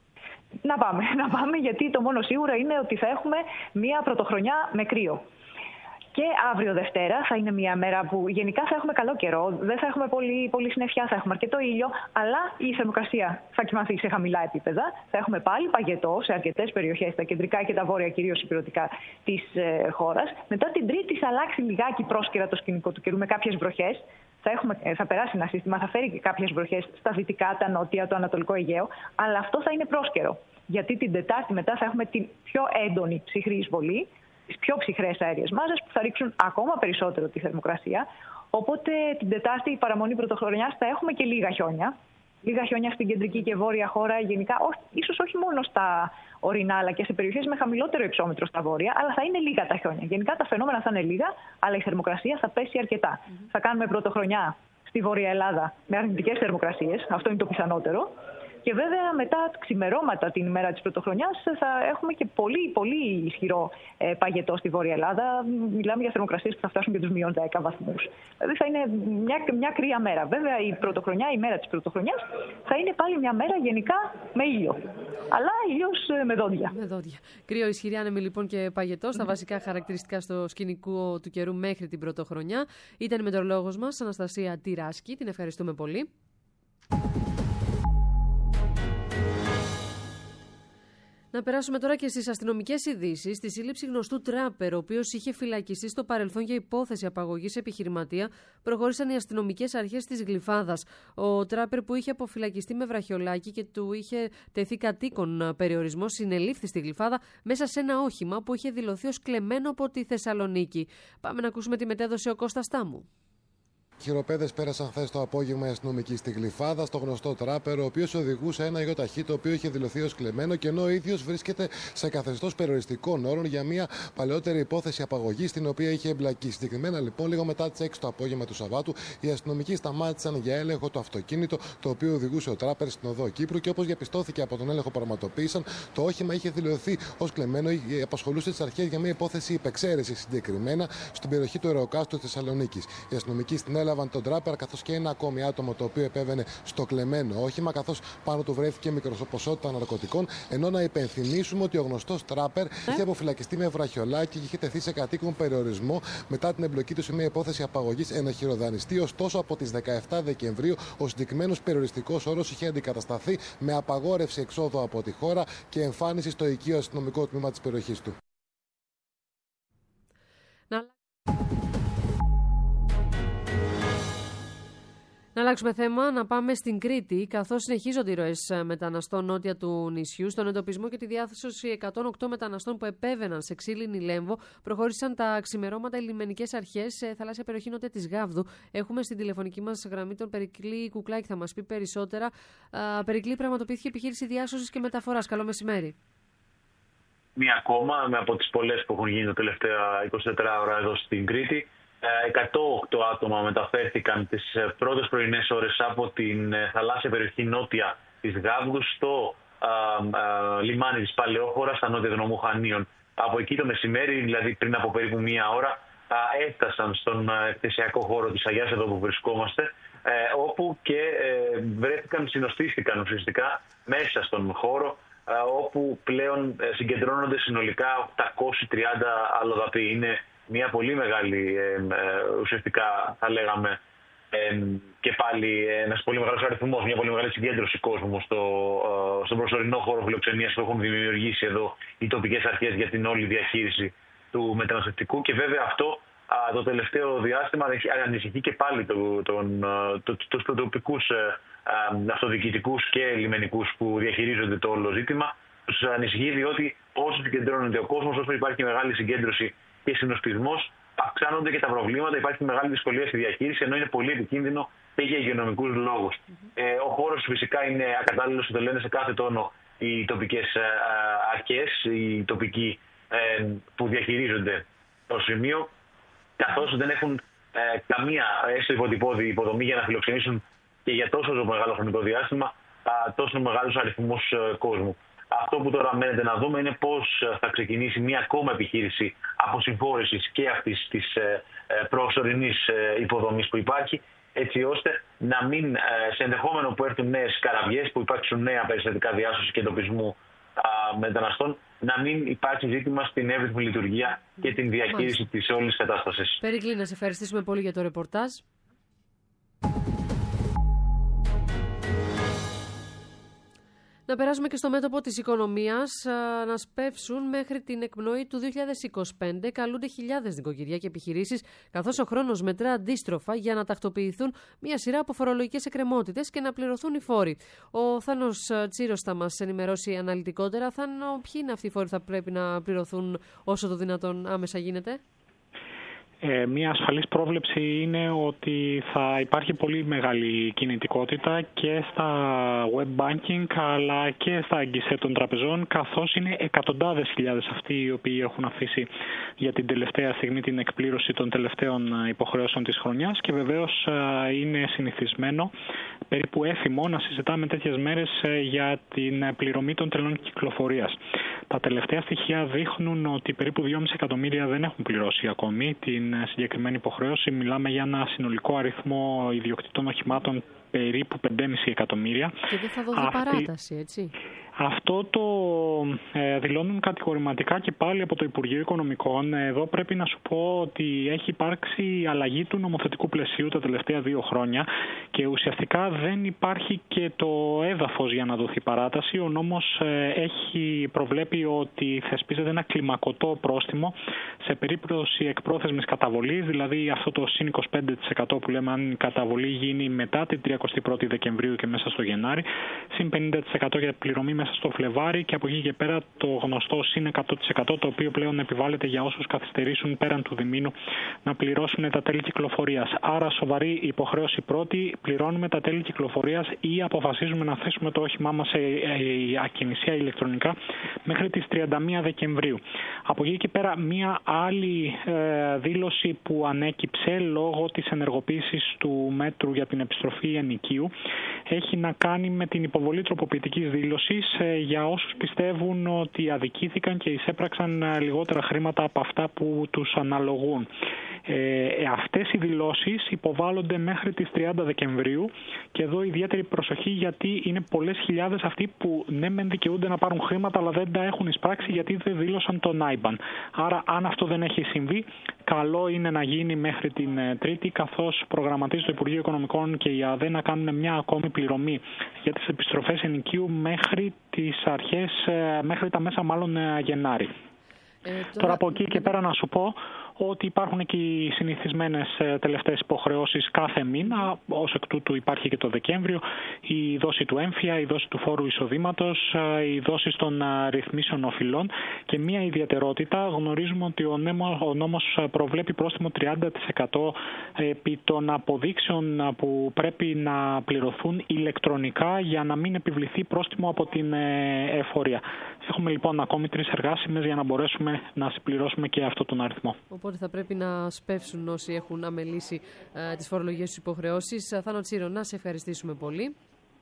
Να πάμε, να πάμε γιατί το μόνο σίγουρο είναι ότι θα έχουμε μία πρωτοχρονιά με κρύο. Και αύριο Δευτέρα θα είναι μια μέρα που γενικά θα έχουμε καλό καιρό, δεν θα έχουμε πολύ, πολύ συννεφιά, θα έχουμε αρκετό ήλιο, αλλά η θερμοκρασία θα κοιμαθεί σε χαμηλά επίπεδα. Θα έχουμε πάλι παγετό σε αρκετές περιοχές, στα κεντρικά και τα βόρεια, κυρίως υπηρετικά της ε, χώρας. Μετά την Τρίτη θα αλλάξει λιγάκι πρόσκαιρα το σκηνικό του καιρού με κάποιες βροχές. Θα, έχουμε, θα περάσει ένα σύστημα, θα φέρει και κάποιες βροχές στα δυτικά, τα νότια, το ανατολικό Αιγαίο, αλλά αυτό θα είναι πρόσκαιρο. Γιατί την Τετάρτη μετά θα έχουμε την πιο έντονη ψυχρή εισβολή, τις πιο ψυχρές αέριες μάζες που θα ρίξουν ακόμα περισσότερο τη θερμοκρασία. Οπότε την Τετάρτη η παραμονή πρωτοχρονιάς θα έχουμε και λίγα χιόνια. Λίγα χιόνια στην κεντρική και βόρεια χώρα, γενικά, όχι, ίσως όχι μόνο στα ορεινά, αλλά και σε περιοχές με χαμηλότερο υψόμετρο στα βόρεια, αλλά θα είναι λίγα τα χιόνια. Γενικά τα φαινόμενα θα είναι λίγα, αλλά η θερμοκρασία θα πέσει αρκετά. Mm-hmm. Θα κάνουμε πρωτοχρονιά στη Βόρεια Ελλάδα με αρνητικές θερμοκρασίες, αυτό είναι το πιθανότερο. Και βέβαια μετά ξημερώματα την ημέρα της πρωτοχρονιάς θα έχουμε και πολύ, πολύ ισχυρό ε, παγετό στη Βόρεια Ελλάδα. Μιλάμε για θερμοκρασίες που θα φτάσουν και τους μείον δέκα βαθμούς. Δηλαδή θα είναι μια, μια κρύα μέρα. Βέβαια η πρωτοχρονιά, η μέρα της πρωτοχρονιάς θα είναι πάλι μια μέρα γενικά με ήλιο. Αλλά ήλιος με δόντια. Με δόντια. Κρύο, ισχυρή άνεμη λοιπόν και παγετό στα mm. βασικά χαρακτηριστικά στο σκηνικό του καιρού μέχρι την πρωτοχρονιά. Ήταν η μετεωρολόγος μας Αναστασία Τυράσκη. Την ευχαριστούμε πολύ. Να περάσουμε τώρα και στις αστυνομικές ειδήσεις. Στη σύλληψη γνωστού τράπερ, ο οποίος είχε φυλακιστεί στο παρελθόν για υπόθεση απαγωγής επιχειρηματία, προχώρησαν οι αστυνομικές αρχές της Γλυφάδας. Ο τράπερ, που είχε αποφυλακιστεί με βραχιολάκι και του είχε τεθεί κατοίκον περιορισμό, συνελήφθη στη Γλυφάδα μέσα σε ένα όχημα που είχε δηλωθεί ως κλεμμένο από τη Θεσσαλονίκη. Πάμε να ακούσουμε τη μετέδωση ο Κώστας Τάμου. Χειροπέδες πέρασαν χθες το απόγευμα οι αστυνομικοί στη Γλυφάδα, στο γνωστό τράπερ, ο οποίος οδηγούσε ένα γιοταχή το οποίο είχε δηλωθεί ως κλεμμένο και ενώ ο ίδιος βρίσκεται σε καθεστώς περιοριστικών όρων για μια παλαιότερη υπόθεση απαγωγής στην οποία είχε εμπλακεί. Συγκεκριμένα λοιπόν, λίγο μετά τις έξι το απόγευμα του Σαββάτου, οι αστυνομικοί σταμάτησαν για έλεγχο το αυτοκίνητο το οποίο οδηγούσε ο τράπερ στην οδό Κύπρου και όπως διαπιστώθηκε από τον έλεγχο που πραγματοποίησαν, το όχημα είχε δηλωθεί ως κλεμμένο, απασχολούσε τις αρχές για μια υπόθεση υπεξαίρεσης, συγκεκριμένα στην περιοχή του Ερεοκάστου Θεσσαλονίκης. Οι αστυνομικοί στην έλαβαν τον τράπερ καθώς και ένα ακόμη άτομο το οποίο επέβαινε στο κλεμμένο όχημα, καθώς πάνω του βρέθηκε μικροποσότητα ναρκωτικών. Ενώ να υπενθυμίσουμε ότι ο γνωστός τράπερ είχε αποφυλακιστεί με βραχιολάκι και είχε τεθεί σε κατοίκον περιορισμό μετά την εμπλοκή του σε μια υπόθεση απαγωγής ενοχειροδανιστή. Ωστόσο, από τις δεκαεφτά Δεκεμβρίου ο συγκεκριμένος περιοριστικός όρος είχε αντικατασταθεί με απαγόρευση εξόδου από τη χώρα και εμφάνιση στο οικείο αστυνομικό τμήμα της περιοχής του. Να αλλάξουμε θέμα, να πάμε στην Κρήτη, καθώς συνεχίζονται οι ροές μεταναστών νότια του νησιού. Στον εντοπισμό και τη διάθεση εκατόν οκτώ μεταναστών που επέβαιναν σε Ξύλινη Λέμβο, προχώρησαν τα ξημερώματα οι λιμενικές αρχές σε θαλάσσια περιοχή νότια της Γάβδου. Έχουμε στην τηλεφωνική μας γραμμή τον Περικλή Κουκλάκη, θα μας πει περισσότερα. Α, Περικλή, πραγματοποιήθηκε επιχείρηση διάσωσης και μεταφοράς. Καλό μεσημέρι. Μία ακόμα, με από τις πολλές που έχουν γίνει τα τελευταία είκοσι τέσσερις ώρα εδώ στην Κρήτη. εκατόν οκτώ άτομα μεταφέρθηκαν τις πρώτες πρωινές ώρες από την θαλάσσια περιοχή νότια της Γάβδου στο α, α, λιμάνι της Παλαιόχωρας, στα νότια των Ομοχανίων. Από εκεί το μεσημέρι, δηλαδή πριν από περίπου μία ώρα, α, έφτασαν στον εκθεσιακό χώρο της Αγιάς, εδώ που βρισκόμαστε, ε, όπου και ε, βρέθηκαν, συνοστίστηκαν ουσιαστικά μέσα στον χώρο, ε, όπου πλέον συγκεντρώνονται συνολικά οκτακόσιοι τριάντα αλλοδαποί. Είναι μια πολύ μεγάλη, ε, ε, ουσιαστικά θα λέγαμε, ε, και πάλι ένας πολύ μεγάλος αριθμός, μια πολύ μεγάλη συγκέντρωση κόσμου στο, ε, στον προσωρινό χώρο φιλοξενίας που έχουν δημιουργήσει εδώ οι τοπικές αρχές για την όλη διαχείριση του μεταναστευτικού. Και βέβαια αυτό α, το τελευταίο διάστημα ανησυχεί και πάλι το, τον, το, το, τους τοπικούς ε, ε, αυτοδιοικητικούς και λιμενικούς που διαχειρίζονται το όλο ζήτημα. Τους ανησυχεί διότι όσο συγκεντρώνεται ο κόσμος, όσο υπάρχει μεγάλη συγκέντρωση και συνοστισμός, αυξάνονται και τα προβλήματα, υπάρχει μεγάλη δυσκολία στη διαχείριση, ενώ είναι πολύ επικίνδυνο και για υγειονομικούς λόγους. Mm-hmm. Ε, ο χώρος φυσικά είναι ακατάλληλος, το λένε σε κάθε τόνο οι τοπικές ε, αρχές, οι τοπικοί ε, που διαχειρίζονται το σημείο, καθώς δεν έχουν ε, καμία έστω υποτυπώδη υποδομή για να φιλοξενήσουν και για τόσο μεγάλο χρονικό διάστημα α, τόσο μεγάλους αριθμούς ε, κόσμου. Αυτό που τώρα μένεται να δούμε είναι πώς θα ξεκινήσει μια ακόμα επιχείρηση αποσυμφόρησης και αυτής της προσωρινής υποδομής που υπάρχει, έτσι ώστε να μην, σε ενδεχόμενο που έρθουν νέες καραβιές, που υπάρξουν νέα περιστατικά διάσωσης και εντοπισμού μεταναστών, να μην υπάρξει ζήτημα στην εύρυθμη λειτουργία και την διαχείριση Μάλιστα. της όλης κατάστασης. Περικλή, να σε ευχαριστήσουμε πολύ για το ρεπορτάζ. Να περάσουμε και στο μέτωπο της οικονομίας. Να σπεύσουν μέχρι την εκπνοή του δύο χιλιάδες είκοσι πέντε. Καλούνται χιλιάδες νοικοκυριά και επιχειρήσεις, καθώς ο χρόνος μετρά αντίστροφα για να τακτοποιηθούν μια σειρά από φορολογικές εκκρεμότητες και να πληρωθούν οι φόροι. Ο Θάνος Τσίρος θα μας ενημερώσει αναλυτικότερα. Θάνο, ποιοι είναι αυτοί οι φόροι που θα πρέπει να πληρωθούν όσο το δυνατόν άμεσα γίνεται? Ε, μία ασφαλής πρόβλεψη είναι ότι θα υπάρχει πολύ μεγάλη κινητικότητα και στα web banking αλλά και στα γκισέ των τραπεζών, καθώς είναι εκατοντάδες χιλιάδες αυτοί οι οποίοι έχουν αφήσει για την τελευταία στιγμή την εκπλήρωση των τελευταίων υποχρεώσεων της χρονιάς και βεβαίως είναι συνηθισμένο περίπου έφημο να συζητάμε τέτοιες μέρες για την πληρωμή των τελών κυκλοφορίας. Τα τελευταία στοιχεία δείχνουν ότι περίπου δυόμισι εκατομμύρια δεν έχουν πληρώσει ακόμη την συγκεκριμένη υποχρέωση. Μιλάμε για ένα συνολικό αριθμό ιδιοκτητών οχημάτων περίπου πέντε κόμμα πέντε εκατομμύρια. Και δεν θα δοθεί Αυτή... παράταση, έτσι. Αυτό το ε, δηλώνουν κατηγορηματικά και πάλι από το Υπουργείο Οικονομικών. Εδώ πρέπει να σου πω ότι έχει υπάρξει αλλαγή του νομοθετικού πλαισίου τα τελευταία δύο χρόνια και ουσιαστικά δεν υπάρχει και το έδαφος για να δοθεί παράταση. Ο νόμος ε, έχει προβλέπει ότι θεσπίζεται ένα κλιμακωτό πρόστιμο σε περίπτωση εκπρόθεσμης καταβολής, δηλαδή αυτό το συν είκοσι πέντε τοις εκατό που λέμε αν η καταβολή γίνει μετά την τριακοστή πρώτη Δεκεμβρίου και μέσα στο Γενάρη, συν πενήντα τοις εκατό για πληρωμή μέσα στο Φλεβάρι και από εκεί και πέρα το γνωστό συν εκατό τοις εκατό, το οποίο πλέον επιβάλλεται για όσους καθυστερήσουν πέραν του διμήνου να πληρώσουν τα τέλη κυκλοφορίας. Άρα σοβαρή υποχρέωση πρώτη, πληρώνουμε τα τέλη κυκλοφορίας ή αποφασίζουμε να θέσουμε το όχημά μας σε ακινησία ηλεκτρονικά μέχρι τις τριάντα μία Δεκεμβρίου. Από εκεί και πέρα μία άλλη ε, δήλωση που ανέκυψε λόγω της ενεργοποίησης του μέτρου για την επιστροφή ενοικίου έχει να κάνει με την υποβολή τροποποιητικής δήλωσης για όσους πιστεύουν ότι αδικήθηκαν και εισέπραξαν λιγότερα χρήματα από αυτά που τους αναλογούν. Ε, αυτές οι δηλώσεις υποβάλλονται μέχρι τις τριάντα Δεκεμβρίου και εδώ ιδιαίτερη προσοχή γιατί είναι πολλές χιλιάδες αυτοί που ναι μεν δικαιούνται να πάρουν χρήματα αλλά δεν τα έχουν εισπράξει γιατί δεν δήλωσαν τον άι μπαν. Άρα αν αυτό δεν έχει συμβεί, καλό είναι να γίνει μέχρι την Τρίτη, καθώς προγραμματίζει το Υπουργείο Οικονομικών και η ΑΔΕ να κάνουν μια ακόμη πληρωμή για τις επιστροφές ενοικίου μέχρι τις αρχές, μέχρι τα μέσα μάλλον Γενάρη. Ε, τώρα... τώρα από εκεί και πέρα να σου πω ότι υπάρχουν και οι συνηθισμένες τελευταίες υποχρεώσεις κάθε μήνα, ως εκ τούτου υπάρχει και το Δεκέμβριο, η δόση του έμφυα, η δόση του φόρου εισοδήματος, η δόση των ρυθμίσεων οφειλών και μία ιδιαιτερότητα, γνωρίζουμε ότι ο νόμος, ο νόμος προβλέπει πρόστιμο τριάντα τοις εκατό επί των αποδείξεων που πρέπει να πληρωθούν ηλεκτρονικά για να μην επιβληθεί πρόστιμο από την εφορία. Έχουμε λοιπόν ακόμη τρεις εργάσιμες για να μπορέσουμε να συμπληρώσουμε και αυτό τον αριθμό. Οπότε θα πρέπει να σπεύσουν όσοι έχουν αμελήσει ε, τις φορολογίες τους υποχρεώσεις. Θάνο Τσίρο, να σε ευχαριστήσουμε πολύ.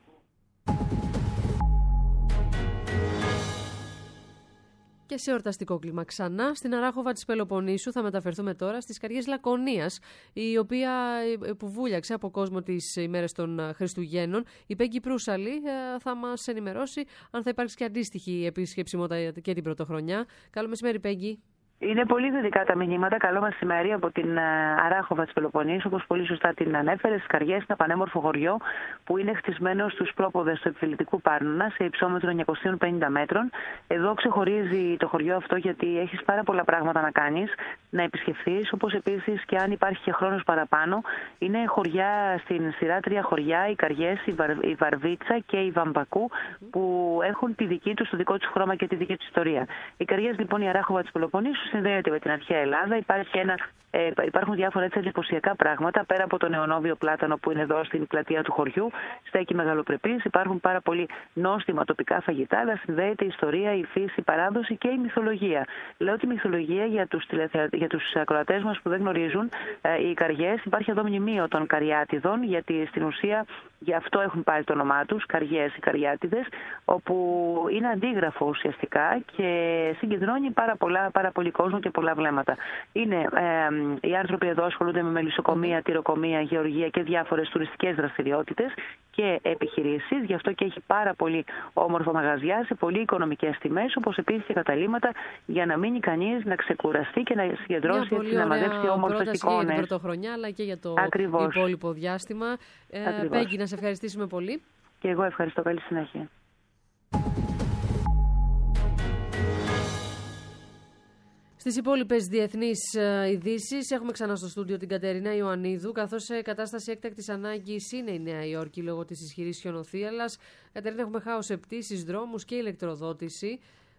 Και σε εορταστικό κλίμα ξανά, στην Αράχοβα της Πελοποννήσου θα μεταφερθούμε τώρα στις Καριές Λακωνίας, η οποία που βούλιαξε από κόσμο τις ημέρες των Χριστουγέννων. Η Πέγγι Προύσαλη θα μας ενημερώσει αν θα υπάρξει και αντίστοιχη επίσκεψη και την πρωτοχρονιά. Καλό μεσημέρι, Πέγγι. Είναι πολύ θετικά τα μηνύματα. Καλό μεσημέρι από την Αράχοβα της Πελοποννήσου, όπως πολύ σωστά την ανέφερε. Στις Καριές, ένα πανέμορφο χωριό που είναι χτισμένο στους πρόποδες του επιφυλητικού Πάρνουνα σε υψόμετρο εννιακόσια πενήντα μέτρων. Εδώ ξεχωρίζει το χωριό αυτό γιατί έχεις πάρα πολλά πράγματα να κάνεις, να επισκεφθείς, όπως επίσης και αν υπάρχει και χρόνος παραπάνω. Είναι χωριά στην σειρά τρία χωριά, οι Καριές, η, Βαρ, η Βαρβίτσα και η Βαμπακού, που έχουν τη δική τους, το δικό τους χρώμα και τη δική τους ιστορία. Οι Καριές, λοιπόν, η Αράχοβα της Πελοποννήσου συνδέεται με την αρχαία Ελλάδα. Υπάρχει ένα, ε, υπάρχουν διάφορα έτσι εντυπωσιακά πράγματα. Πέρα από το νεονόβιο πλάτανο που είναι εδώ στην πλατεία του χωριού, στέκει μεγαλοπρεπής. Υπάρχουν πάρα πολύ νόστιμα τοπικά φαγητά, αλλά συνδέεται η ιστορία, η φύση, η παράδοση και η μυθολογία. Λέω τη μυθολογία για τους, για τους ακροατές μας που δεν γνωρίζουν. Ε, οι Καριές, υπάρχει εδώ μνημείο των Καριάτιδων, γιατί στην ουσία γι' αυτό έχουν πάρει το όνομά τους, Καριές, οι Καριάτιδες, όπου είναι αντίγραφο ουσιαστικά και συγκεντρώνει πάρα πολλά, πάρα πολύ κόσμο και πολλά βλέμματα. Είναι, ε, οι άνθρωποι εδώ ασχολούνται με μελισσοκομεία, τυροκομεία, γεωργία και διάφορες τουριστικές δραστηριότητες και επιχειρήσεις. Γι' αυτό και έχει πάρα πολύ όμορφα μαγαζιά σε πολύ οικονομικές τιμές, όπως επίσης και καταλήμματα για να μείνει κανείς να ξεκουραστεί και να συγκεντρώσει έτσι, να μαζέψει όμορφες εικόνες. Για την πρωτοχρονιά, αλλά και για το Ακριβώς. υπόλοιπο διάστημα. Ε, Πέγγι, να σε ευχαριστήσουμε πολύ. Και εγώ ευχαριστώ. Καλή συνέχεια. Στις υπόλοιπες διεθνείς ειδήσεις έχουμε ξανά στο στούντιο την Κατερίνα Ιωαννίδου, καθώς σε κατάσταση έκτακτης ανάγκης είναι η Νέα Υόρκη λόγω της ισχυρής χιονοθύελλας. Κατερίνα, έχουμε χάος σε πτήσεις, δρόμους και ηλεκτροδότηση.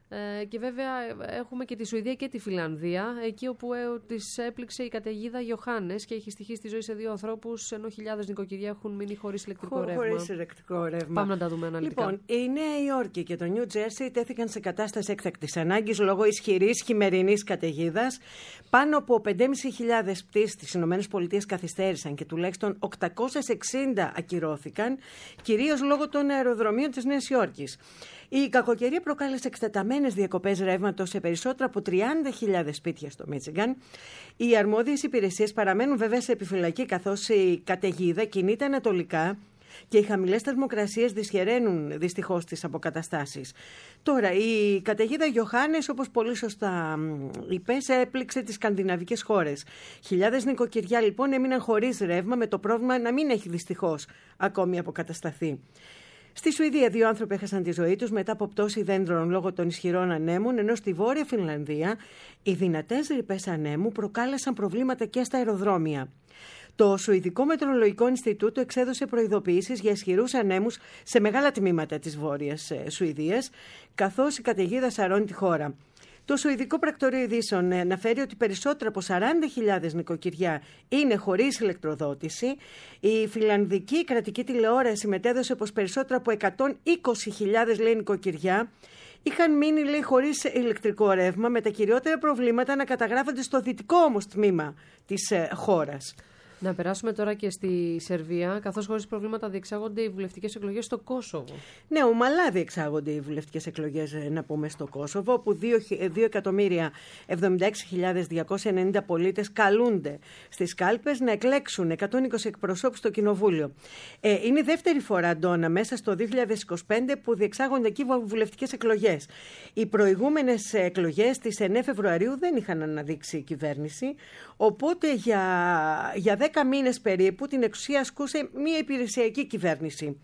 Ε, και βέβαια έχουμε και τη Σουηδία και τη Φινλανδία, εκεί όπου ε, τις έπληξε η καταιγίδα Γιοχάνες και έχει στοιχήσει τη ζωή σε δύο ανθρώπους, ενώ χιλιάδες νοικοκυριά έχουν μείνει χωρίς ηλεκτρικό Χω, ρεύμα. Χωρίς ηλεκτρικό ρεύμα. Πάμε να τα δούμε αναλυτικά. Λοιπόν, η Νέα Υόρκη και το Νιου Τζέρσι τέθηκαν σε κατάσταση έκτακτης ανάγκης λόγω ισχυρής χειμερινής καταιγίδας. Πάνω από πέντε χιλιάδες πεντακόσιες πτήσεις στις ΗΠΑ καθυστέρησαν και τουλάχιστον οκτακόσιες εξήντα ακυρώθηκαν, κυρίως λόγω των αεροδρομίων της Νέας Υόρκης. Η κακοκαιρία προκάλεσε εκτεταμένες διακοπές ρεύματος σε περισσότερα από τριάντα χιλιάδες σπίτια στο Μίτσιγκαν. Οι αρμόδιες υπηρεσίες παραμένουν βέβαια σε επιφυλακή, καθώς η καταιγίδα κινείται ανατολικά και οι χαμηλές θερμοκρασίες δυσχεραίνουν δυστυχώς τις αποκαταστάσεις. Τώρα, η καταιγίδα Γιοχάνες, όπως πολύ σωστά είπες, έπληξε τις σκανδιναβικές χώρες. Χιλιάδες νοικοκυριά λοιπόν έμειναν χωρίς ρεύμα, με το πρόβλημα να μην έχει δυστυχώς ακόμη αποκατασταθεί. Στη Σουηδία, δύο άνθρωποι έχασαν τη ζωή τους μετά από πτώση δέντρων λόγω των ισχυρών ανέμων, ενώ στη Βόρεια Φινλανδία οι δυνατές ρηπές ανέμου προκάλεσαν προβλήματα και στα αεροδρόμια. Το Σουηδικό Μετεωρολογικό Ινστιτούτο εξέδωσε προειδοποιήσεις για ισχυρούς ανέμους σε μεγάλα τμήματα της Βόρειας Σουηδίας, καθώς η καταιγίδα σαρώνει τη χώρα. Το Σουηδικό Πρακτορείο Ειδήσεων αναφέρει ότι περισσότερα από σαράντα χιλιάδες νοικοκυριά είναι χωρίς ηλεκτροδότηση. Η φιλανδική κρατική τηλεόραση μετέδωσε πως περισσότερα από εκατόν είκοσι χιλιάδες λέει, νοικοκυριά είχαν μείνει λέει, χωρίς ηλεκτρικό ρεύμα, με τα κυριότερα προβλήματα να καταγράφονται στο δυτικό όμως τμήμα της ε, χώρας. Να περάσουμε τώρα και στη Σερβία, καθώς χωρίς προβλήματα διεξάγονται οι βουλευτικές εκλογές στο Κόσοβο. Ναι, ομαλά διεξάγονται οι βουλευτικές εκλογές, να πούμε, στο Κόσοβο, όπου δύο εκατομμύρια εβδομήντα έξι χιλιάδες διακόσιοι ενενήντα πολίτες καλούνται στις κάλπες να εκλέξουν εκατόν είκοσι εκπροσώπους στο Κοινοβούλιο. Ε, είναι η δεύτερη φορά, Αντώνα, μέσα στο δύο χιλιάδες είκοσι πέντε που διεξάγονται εκεί βουλευτικές εκλογές. Οι προηγούμενες εκλογές της εννέα Φεβρουαρίου δεν είχαν αναδείξει η κυβέρνηση, οπότε για, για δέκα μήνες περίπου την εξουσία ασκούσε μια υπηρεσιακή κυβέρνηση.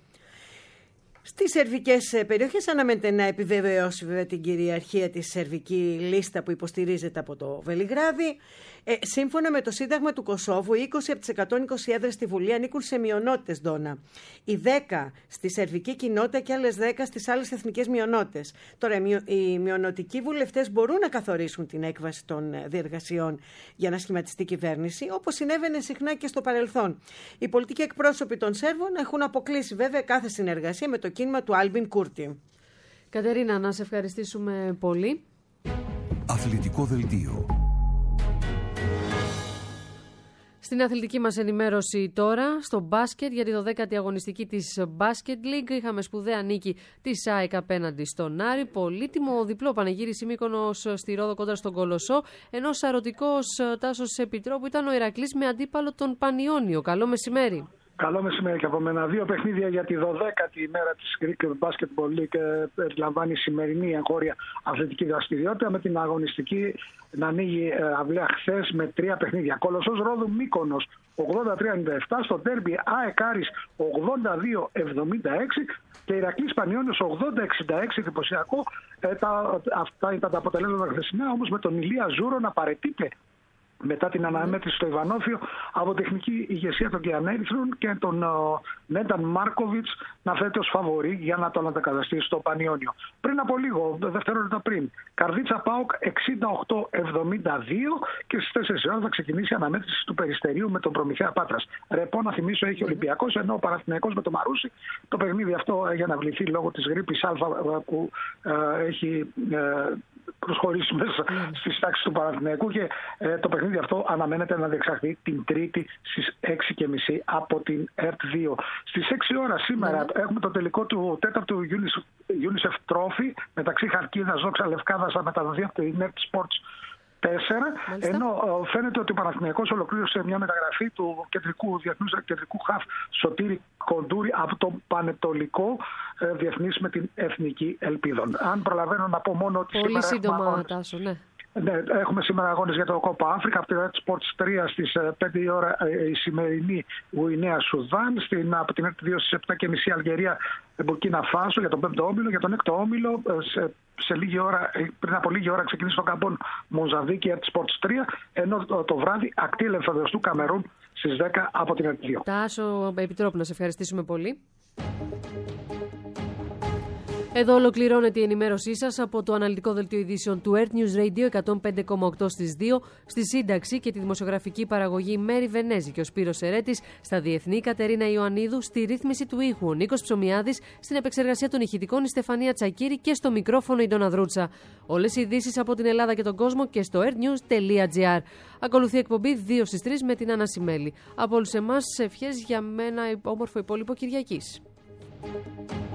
Στις σερβικές περιοχές αναμένεται να επιβεβαιώσει βέβαια την κυριαρχία της σερβική λίστα που υποστηρίζεται από το Βελιγράδι. Ε, σύμφωνα με το Σύνταγμα του Κωσόβου, οι είκοσι από τις εκατόν είκοσι έδρες στη Βουλή ανήκουν σε μειονότητες, Ντόνα. Οι δέκα στη σερβική κοινότητα και άλλες δέκα στις άλλες εθνικές μειονότητες. Τώρα, οι μειονοτικοί βουλευτές μπορούν να καθορίσουν την έκβαση των διεργασιών για να σχηματιστεί κυβέρνηση, όπως συνέβαινε συχνά και στο παρελθόν. Οι πολιτικοί εκπρόσωποι των Σέρβων έχουν αποκλείσει βέβαια κάθε συνεργασία με το κίνημα του Άλμπιν Κούρτι. Κατερίνα, να σε ευχαριστήσουμε πολύ. Αθλητικό δελτίο. Στην αθλητική μας ενημέρωση τώρα, στο μπάσκετ, για τη δωδέκατη αγωνιστική της Basket League, είχαμε σπουδαία νίκη της ΑΕΚ απέναντι στον Άρη. Πολύτιμο διπλό πανηγύρισε Μύκονος στη Ρόδο κόντρα στον Κολοσσό, ενώ σαρωτικός Τάσος Επιτρόπου ήταν ο Ηρακλής με αντίπαλο τον Πανιόνιο. Καλό μεσημέρι. Καλό μεσημέρι και από μένα. Δύο παιχνίδια για τη δωδέκατη ημέρα της Greek Basketball League περιλαμβάνει η σημερινή εγχώρια αθλητική δραστηριότητα, με την αγωνιστική να ανοίγει αυλαία χθες με τρία παιχνίδια. Κολοσσός Ρόδου Μύκονος ογδόντα τρία ενενήντα επτά, στο ντέρμπι ΑΕΚ Άρης ογδόντα δύο εβδομήντα έξι και Ηρακλής Πανιόνιος ογδόντα εξήντα έξι. Εντυπωσιακό. Ε, τα, αυτά ήταν τα αποτελέσματα χθεσινά, όμως με τον Ηλία Ζούρο να παραιτείται μετά την αναμέτρηση στο Ιβανόφιο από τεχνική ηγεσία των Κιανέριθρων και τον Νένταν Μάρκοβιτς να φέρεται ως φαβορί για να τον αντακαταστήσει στο Πανιόνιο. Πριν από λίγο, δευτερόλεπτα πριν, Καρδίτσα ΠΑΟΚ εξήντα οκτώ εβδομήντα δύο και στις τέσσερις ώρα θα ξεκινήσει η αναμέτρηση του Περιστερίου με τον Προμηθέα Πάτρας. Ρεπό, να θυμίσω, έχει Ολυμπιακός, ενώ ο Παναθηναϊκός με τον Μαρούσι. Το παιχνίδι αυτό για να βληθεί λόγω της γρίπης Α που ε, έχει ε, προσχωρήσει μέσα στις τάξεις του Παναθηναϊκού και ε, το παιχνίδι αυτό αναμένεται να διεξαχθεί την Τρίτη στις έξι και μισή από την ΕΡΤ δύο. Στις έξι ώρα σήμερα mm. έχουμε το τελικό του τέταρτου UNICEF Trophy μεταξύ Χαρκίδας, Δόξα Λευκάδας, θα μεταδοθεί από την ΕΡΤ Sports τέσσερα, ενώ φαίνεται ότι ο Παναθηναϊκός ολοκλήρωσε μια μεταγραφή του κεντρικού, διεθνούς κεντρικού χαφ Σωτήρη Κοντούρη από το Πανετολικό ε, Διεθνής με την Εθνική Ελπίδων. Αν προλαβαίνω να πω μόνο ότι πολύ σήμερα σύντομα, Τάσο, ναι. Ναι, έχουμε σήμερα αγώνες για το Κόπα Αφρικα από την ΕΡΤ Sports τρία στις πέντε η ώρα η σημερινή Γουινέα Σουδάν, στην, από την ΕΡΤ δύο στις επτά και μισή Αλγερία Μπουρκίνα Φάσο για τον πέμπτο όμιλο, για τον έκτο όμιλο σε, σε λίγη ώρα, πριν από λίγη ώρα ξεκινήσει το Καμπόν Μοζαμβίκη ΕΡΤ Sports τρία, ενώ το, το βράδυ ακτή Ελευθερωτικού Καμερούν στις δέκα από την ΕΡΤ δύο. Τάσο Επιτρόπου, να σε ευχαριστήσουμε πολύ. Εδώ ολοκληρώνεται η ενημέρωσή σας από το αναλυτικό δελτίο ειδήσεων του Earth News Radio εκατόν πέντε κόμμα οκτώ στις δύο, στη σύνταξη και τη δημοσιογραφική παραγωγή Μέρη Βενέζη και ο Σπύρος Ερέτης, στα διεθνή Κατερίνα Ιωαννίδου, στη ρύθμιση του ήχου ο Νίκος Ψωμιάδης, στην επεξεργασία των ηχητικών η Στεφανία Τσακύρη και στο μικρόφωνο η Ντόνα Δρούτσα. Όλες οι ειδήσεις από την Ελλάδα και τον κόσμο και στο earthnews.gr. Ακολουθεί εκπομπή δύο στις τρεις με την Άννα Σιμέλη. Από όλους εμάς ευχές για ένα όμορφο υπόλοιπο Κυριακής.